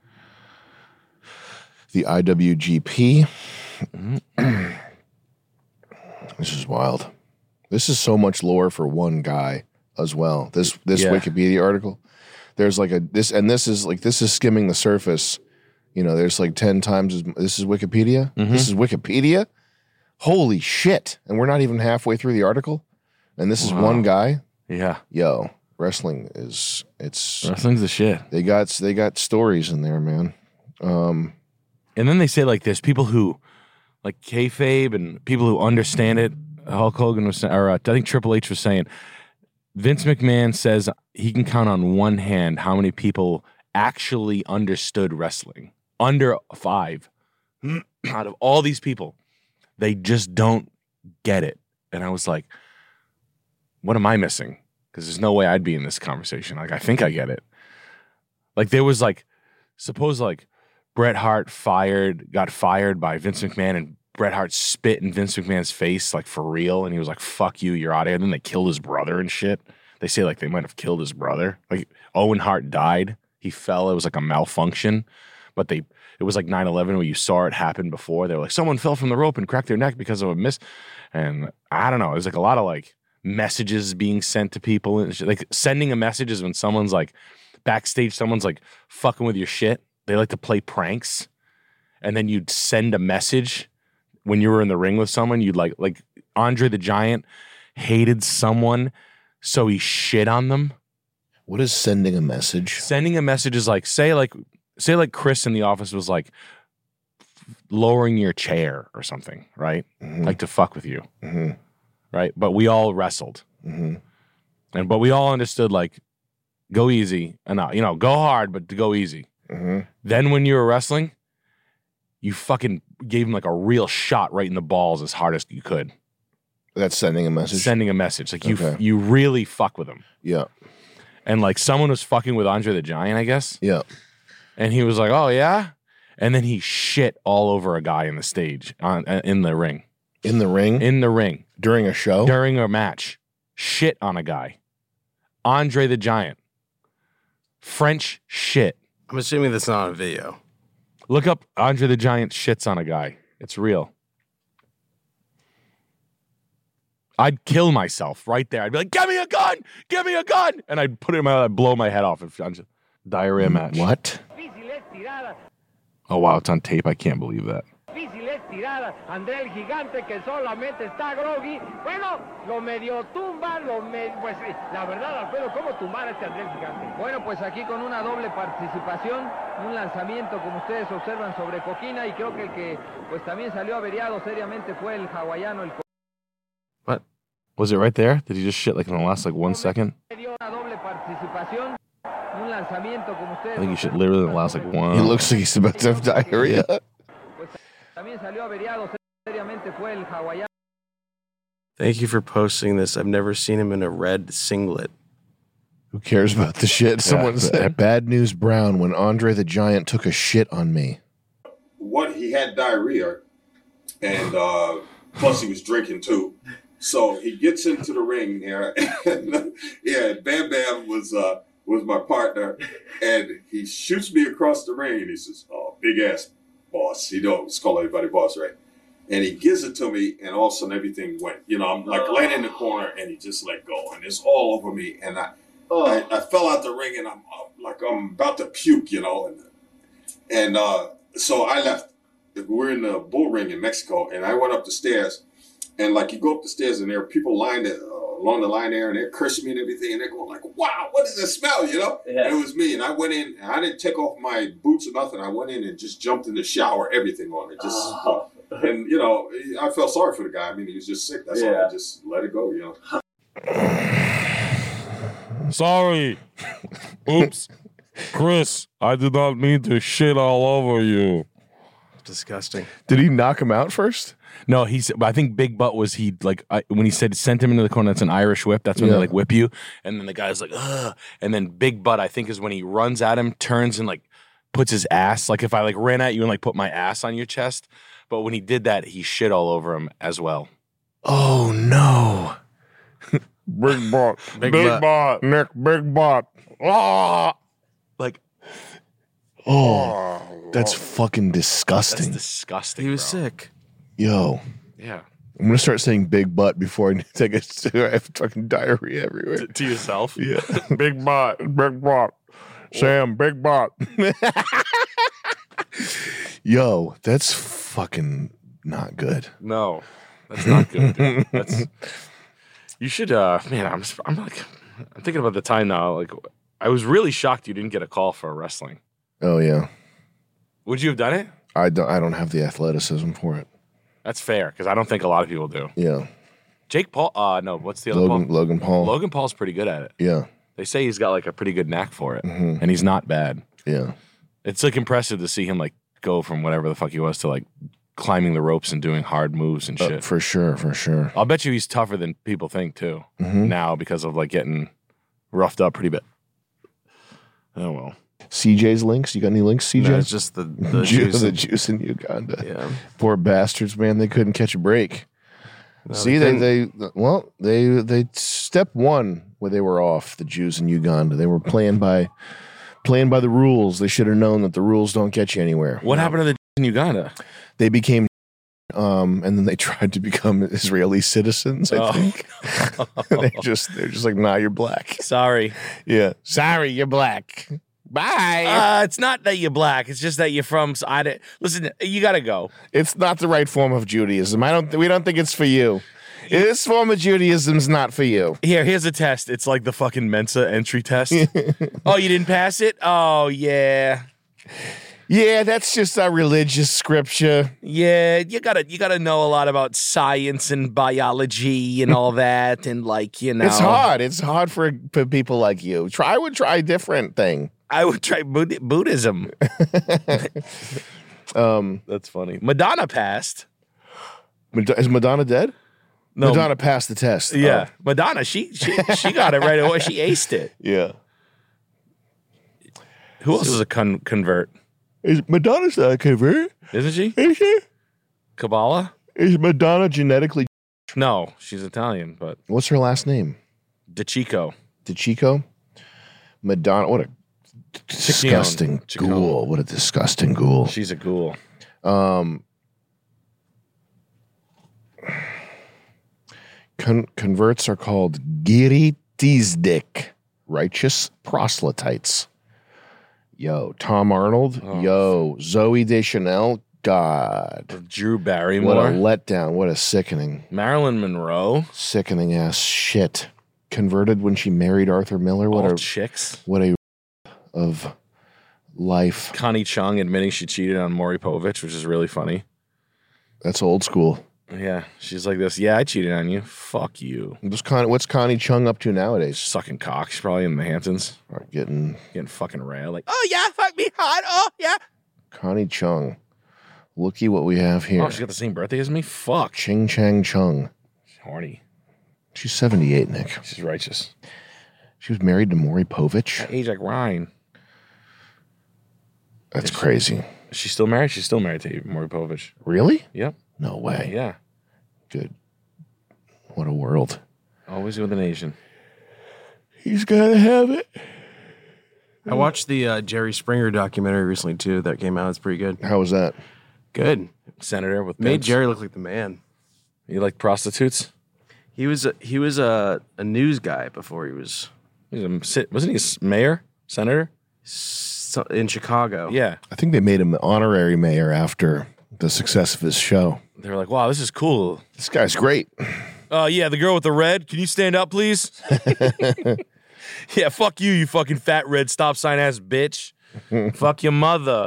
the I W G P. Mm-hmm. This is wild. This is so much lore for one guy as well. This this yeah. Wikipedia article. There's like a this and this is like this is skimming the surface. You know, there's like ten times as this is Wikipedia. Mm-hmm. This is Wikipedia. Holy shit! And we're not even halfway through the article, and this wow. is one guy. Yeah, yo, wrestling is it's wrestling's the shit. They got they got stories in there, man. Um, and then they say like there's people who like kayfabe and people who understand it. Hulk Hogan was or uh, I think Triple H was saying Vince McMahon says he can count on one hand how many people actually understood wrestling. Under five out of all these people, they just don't get it. And I was like, what am I missing? Because there's no way I'd be in this conversation. Like, I think I get it. Like, there was like, suppose like Bret Hart fired, got fired by Vince McMahon, and Bret Hart spit in Vince McMahon's face, like for real. And he was like, fuck you, you're out of here. And then they killed his brother and shit. they say like they might have killed his brother. Like Owen Hart died. He fell. It was like a malfunction, but they it was like nine eleven where you saw it happen before. They were like, someone fell from the rope and cracked their neck because of a miss. And I don't know. It was like a lot of like messages being sent to people. And shit. Like sending a message is when someone's like backstage, someone's like fucking with your shit. They like to play pranks. And then you'd send a message when you were in the ring with someone. You'd like, like Andre the Giant hated someone, so he shit on them. What is sending a message? Sending a message is like, say like, say like Chris in the office was like lowering your chair or something, right? Mm-hmm. Like to fuck with you, mm-hmm. right? But we all wrestled. Mm-hmm. And, but we all understood like, go easy, and uh, you know, go hard, but to go easy. Mm-hmm. Then when you were wrestling, you fucking gave him like a real shot right in the balls as hard as you could. That's sending a message? Sending a message. Like you okay. you really fuck with him. Yeah. And like someone was fucking with Andre the Giant, I guess. Yeah. And he was like, oh yeah? And then he shit all over a guy in the stage, on in the ring. In the ring? In the ring. During a show? During a match. Shit on a guy. Andre the Giant. French shit. I'm assuming that's not on a video. Look up Andre the Giant shits on a guy. It's real. I'd kill myself right there. I'd be like, "Give me a gun! Give me a gun!" And I'd put it in my, I'd blow my head off. If I'm just, diarrhea match. What? Oh wow, it's on tape. I can't believe that. André el Gigante que solamente está groggy. Bueno, lo medio tumba, lo medio, pues la verdad, Alfredo, ¿cómo tumbar a este André el Gigante? Bueno, pues aquí con una doble participación, un lanzamiento como ustedes observan sobre Coquina, y creo que el que pues también salió averiado seriamente fue el hawaiano. El What? Was it right there? Did he just shit like in the last like one second? Una doble participación, un lanzamiento como ustedes. I think he should literally in the last like one. He looks like he's about to have diarrhea. Thank you for posting this. I've never seen him in a red singlet. Who cares about the shit? Someone Yeah. said, bad news Brown when Andre the Giant took a shit on me. What, he had diarrhea, and uh, plus he was drinking too. So he gets into the ring there, and yeah, Bam Bam was uh, was my partner, and he shoots me across the ring, and he says, "Oh, big ass boss." He don't just call everybody boss, right? And he gives it to me, and all of a sudden everything went. You know, I'm like laying in the corner, and he just let go, and it's all over me, and I, I, I fell out the ring, and I'm uh, like I'm about to puke, you know, and and uh, so I left. We're in the bull ring in Mexico, and I went up the stairs, and like you go up the stairs, and there are people lined uh, along the line there, and they're cursing me and everything, and they're going like, "Wow, what does this smell?" You know, Yeah. and it was me, and I went in, and I didn't take off my boots or nothing. I went in and just jumped in the shower, everything on it, just. Oh. And, you know, I felt sorry for the guy. I mean, he was just sick. That's all. Yeah. I just let it go, you know. Sorry. Oops. Chris, I did not mean to shit all over you. Disgusting. Did he knock him out first? No, he's. I think Big Butt was he like I, when he said sent him into the corner. That's an Irish whip. That's when Yeah. they like whip you, and then the guy's like, ugh. And then Big Butt, I think, is when he runs at him, turns and like puts his ass. Like if I like ran at you and like put my ass on your chest, but when he did that, he shit all over him as well. Oh, no. Big Butt, Big Butt. Butt, Nick, Big Butt. Ah, like Oh, that's fucking that's disgusting. disgusting. He was bro. sick. Yo, Yeah. I'm going to start saying big butt before I take a I have fucking diarrhea everywhere. To, to yourself. Yeah. Big Butt, Big Butt. Sam, Big Butt. Yo, that's fucking not good. No, that's not good. Dude. That's you should. Uh, man, I'm. just- I'm like, I'm thinking about the time now. Like, I was really shocked you didn't get a call for wrestling. Oh, yeah. Would you have done it? I don't, I don't have the athleticism for it. That's fair because I don't think a lot of people do. Yeah. Jake Paul. Uh, no. What's the other Logan, Paul? Logan Paul. Logan Paul's pretty good at it. Yeah. They say he's got like a pretty good knack for it, Mhm. and he's not bad. Yeah. It's like impressive to see him like go from whatever the fuck he was to like climbing the ropes and doing hard moves and Uh, shit. for sure. For sure. I'll bet you he's tougher than people think too Mhm. now because of like getting roughed up pretty bit. Oh well. C J's links? You got any links, C J? No, it's just the, the Ju- juice. the juice in Uganda. Yeah. Poor bastards, man. They couldn't catch a break. No, See, they they, they, well, they, they, step one where they were off. The Jews in Uganda. They were playing by playing by the rules. They should have known that the rules don't get you anywhere. What happened to the Jews in Uganda? They became, um, and then they tried to become Israeli citizens. I Oh. think they just they're just like, nah, you're black. Sorry. Yeah, sorry, you're black. Bye. Uh, it's not that you're black. It's just that you're from. I don't, listen, you got to go. It's not the right form of Judaism. I don't. We don't think it's for you. This form of Judaism's not for you. Here, here's a test. It's like the fucking Mensa entry test. Oh, you didn't pass it? Oh, yeah. Yeah, that's just our religious scripture. Yeah, you gotta you gotta know a lot about science and biology and all that, and like you know, It's hard. It's hard for, for people like you. Try. I would try a different thing. I would try Bud- Buddhism. um, That's funny. Madonna passed. Mad- Is Madonna dead? No. Madonna passed the test. Yeah, Oh. Madonna. She she she got it right away. She aced it. Yeah. Who else is a con- convert? Is Madonna's not a convert? Isn't she? Is she? Kabbalah? Is Madonna genetically? No, she's Italian, but What's her last name? DeChico. DeChico? Madonna. What a disgusting Chicone. ghoul. What a disgusting ghoul. She's a ghoul. Um, con- converts are called Giritizdik, righteous proselytes. Yo, Tom Arnold. Oh. Yo, Zoe Deschanel. God. Drew What a Barrymore. letdown. What a sickening, Marilyn Monroe. sickening ass shit. Converted when she married Arthur Miller. What All a chicks. what a of life. Connie Chung admitting she cheated on Maury Povich, which is really funny. That's old school. Yeah, she's like this. Yeah, I cheated on you. Fuck you. What's Connie, what's Connie Chung up to nowadays? Sucking cock. She's probably in the Hamptons. Or getting Getting fucking railed. Like, oh yeah, fuck me hard. Oh yeah. Connie Chung. Looky what we have here. Oh, she's got the same birthday as me? Fuck. Ching Chang Chung. She's horny. She's seventy-eight, Nick. She's righteous. She was married to Maury Povich. Age like Ryan. That's crazy. Is she still married? She's still married to Maury Povich. Really? Yep. No way. Yeah. Good. What a world. Always with an Asian. He's gotta have it. I watched the uh, Jerry Springer documentary recently too. That came out. It's pretty good. How was that? Good. Senator with Made pimps. Jerry look like the man. You like prostitutes? He was a, he was a, a news guy before he was He's a, sit- wasn't he a s- mayor? Senator? so, in Chicago. Yeah. I think they made him honorary mayor after the success of his show. They were like, wow, this is cool. This guy's great. Oh, yeah, the girl with the red. Can you stand up, please? Yeah, fuck you, you fucking fat red stop sign ass bitch. Fuck your mother.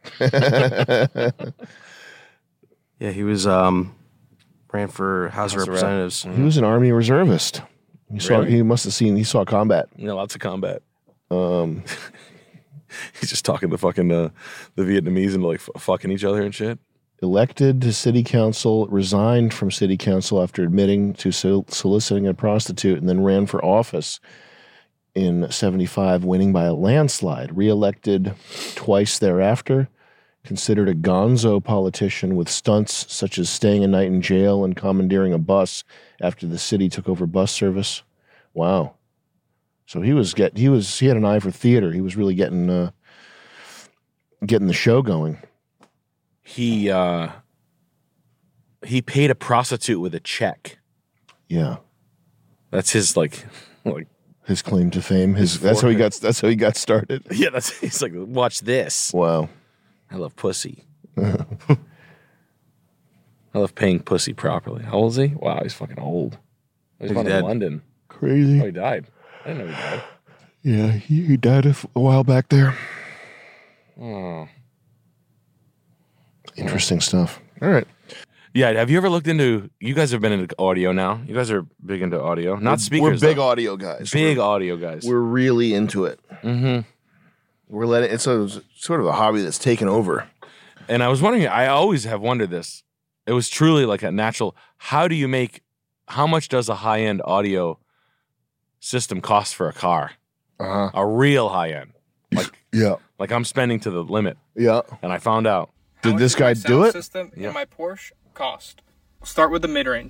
Yeah, he was um ran for House, House of of Representatives. He was an Army reservist. He saw. Really? He must have seen. He saw combat. Yeah, lots of combat. Um, He's just talking to fucking uh, the Vietnamese and like f- fucking each other and shit. elected to city council, resigned from city council after admitting to sol- soliciting a prostitute, and then ran for office in seventy-five, winning by a landslide. Reelected twice thereafter. Considered a gonzo politician with stunts such as staying a night in jail and commandeering a bus after the city took over bus service. Wow. So he was get he was he had an eye for theater. He was really getting uh, getting the show going. He uh, he paid a prostitute with a check. Yeah, that's his like like his claim to fame. His, that's how he got. That's how he got started. Yeah, that's he's like, watch this. Wow. I love pussy. I love paying pussy properly. How old is he? Wow, he's fucking old. He's, He's born in dead. London. Crazy. Oh, he died. I didn't know he died. Yeah, he, he died a, f- a while back there. Oh. Interesting stuff. All right. Yeah, have you ever looked into? You guys have been into audio now. You guys are big into audio, not We're- speakers. We're big though. audio guys. Big We're- audio guys. We're really into it. Mm-hmm. We're letting it's a sort of a hobby that's taken over. And I was wondering, I always have wondered this. It was truly like a natural. How do you make? How much does a high end audio system cost for a car? Uh-huh. A real high end. Like Yeah. like I'm spending to the limit. Yeah. And I found out. Did this guy do Sound it? System Yeah. in my Porsche cost. Start with the mid range.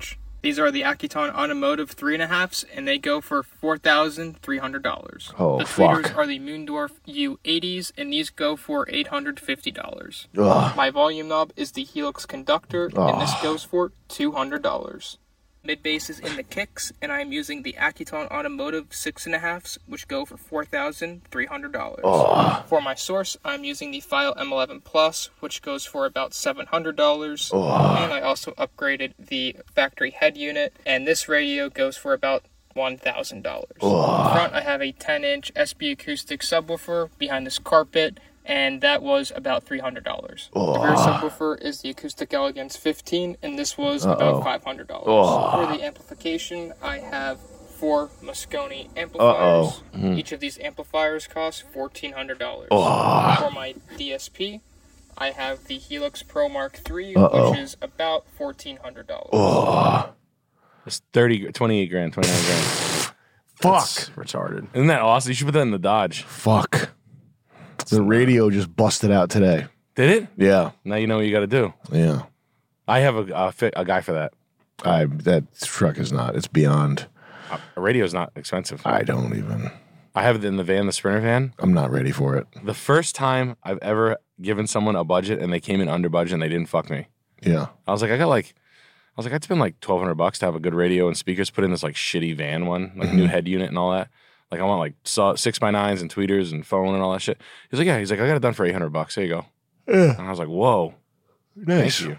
These are the Akiton Automotive three and a halfs, and they go for four thousand three hundred dollars. Oh, the fuck. tweeters are the Moondorf U eighties, and these go for eight hundred fifty dollars. Ugh. My volume knob is the Helix Conductor, Ugh. and this goes for two hundred dollars. Mid bass is in the kicks, and I'm using the Akiton Automotive six and a halfs, which go for four thousand three hundred dollars. Ugh. For my source, I'm using the File M eleven Plus, which goes for about seven hundred dollars. Ugh. And I also upgraded the factory head unit, and this radio goes for about one thousand dollars. In front, I have a ten inch S B acoustic subwoofer behind this carpet, and that was about three hundred dollars. The rear subwoofer is the Acoustic Elegance fifteen, and this was Uh-oh. about five hundred dollars. Ugh. For the amplification, I have four Moscone amplifiers. Uh-oh. Mhm. Each of these amplifiers costs fourteen hundred dollars. Ugh. For my D S P, I have the Helix Pro Mark three, Uh-oh. which is about fourteen hundred dollars. Oh. It's thirty, twenty-eight grand, twenty-nine grand. Fuck. That's retarded. Isn't that awesome? You should put that in the Dodge. Fuck. The radio just busted out today. Did it? Yeah. Now you know what you got to do. Yeah. I have a, a, fit, a guy for that. I that truck is not. It's beyond. A radio's not expensive. I don't even. I have it in the van, the Sprinter van. I'm not ready for it. The first time I've ever given someone a budget and they came in under budget and they didn't fuck me. Yeah. I was like, I got like, I was like, I'd spend like twelve hundred bucks to have a good radio and speakers put in this like shitty van one, like Mhm. new head unit and all that. Like I want like saw six by nines and tweeters and phone and all that shit. He's like, yeah. He's like, I got it done for eight hundred bucks. There you go. Yeah. And I was like, whoa, Nice. thank you.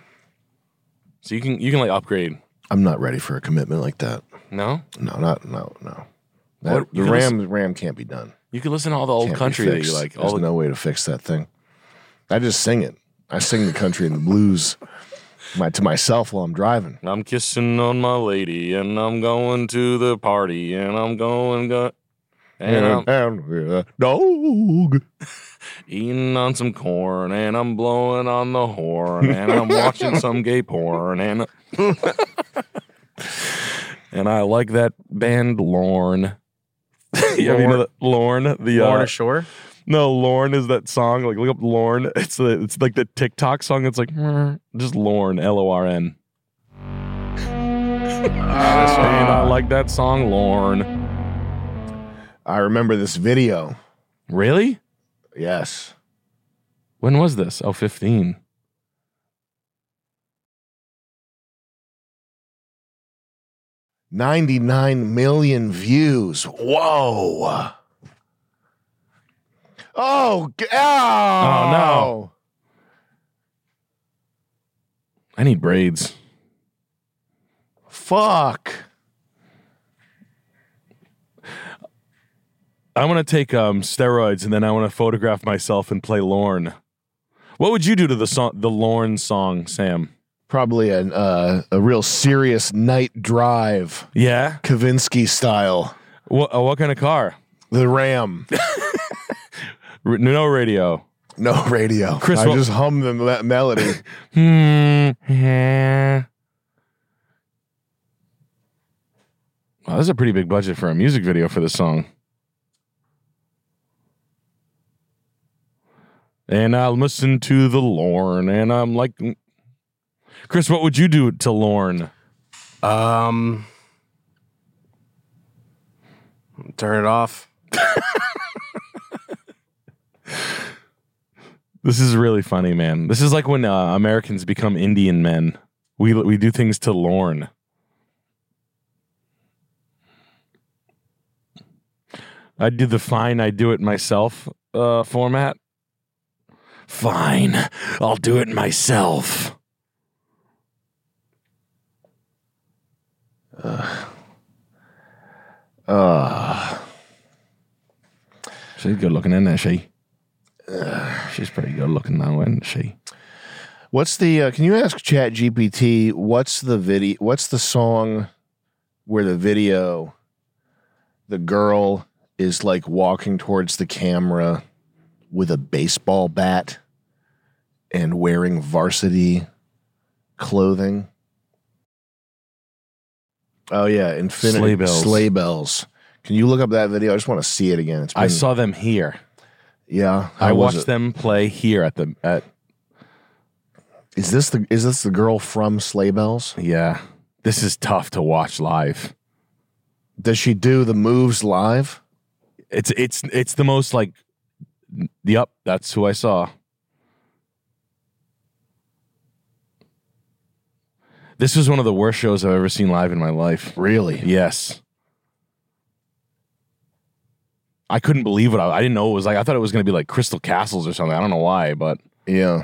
So you can you can like upgrade. I'm not ready for a commitment like that. No, No, not no, no. That, What- the you can Ram listen- Ram can't be done. you can listen to all the old Can't be country that you fixed. like. There's All the, no way to fix that thing. I just sing it. I sing the country and the blues my, to myself while I'm driving. I'm kissing on my lady and I'm going to the party and I'm going go and I'm and with a dog. eating on some corn and I'm blowing on the horn and I'm watching some gay porn and and I like that band Lorne. Yeah, you know that Lorne, the Lorna uh, Shore? No, Lorne is that song. Like look up Lorne. It's the it's like the TikTok song. It's like just Lorne, L O R N. And I like that song, Lorne. I remember this video. Really? Yes. When was this? Oh, fifteen. ninety-nine million views. Whoa. Oh, g- oh, Oh, no. I need braids. Fuck. I want to take um, steroids and then I want to photograph myself and play Lorne. What would you do to the song, the Lorne song, Sam? Probably a uh, a real serious night drive, Yeah. Kavinsky style. What? Uh, what kind of car? The Ram. R- no radio. No radio. Chris, I what- just hum the me- melody. Hmm. yeah. Wow, this is a pretty big budget for a music video for this song. And I listen to the Lorne, and I'm like, Chris, what would you do to Lorne? Um, turn it off. This is really funny, man. This is like when uh, Americans become Indian men. We we do things to Lorne. I do the fine, I do it myself uh, format. Fine, I'll do it myself. Uh, She's good looking, isn't that she? She's pretty good looking now, isn't she? what's the? Uh, can you ask Chat G P T? What's the video? What's the song where the video, the girl is like walking towards the camera with a baseball bat and wearing varsity clothing? Oh yeah, Infinity Sleigh Bells. Sleigh Bells. Can you look up that video? I just want to see it again. It's been, I saw them here. Yeah, how I was watched it? them play here at the at Is this the is this the girl from Sleigh Bells? yeah. This is tough to watch live. Does she do the moves live? It's it's it's the most like, yep, that's who I saw. This was one of the worst shows I've ever seen live in my life. Really? Yes. I couldn't believe it. I, I didn't know it was like, I thought it was going to be like Crystal Castles or something. I don't know why, but. Yeah.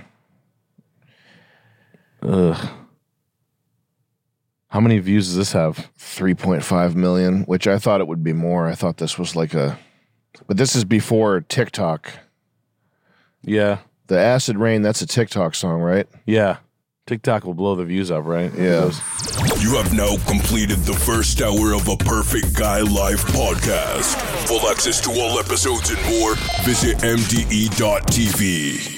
Ugh. How many views does this have? three point five million, which I thought it would be more. I thought this was like a, but this is before TikTok. Yeah. The Acid Rain, that's a TikTok song, right? Yeah. TikTok will blow the views up, right? Yeah. You have now completed the first hour of a Perfect Guy Live podcast. Full access to all episodes and more, visit M D E dot T V.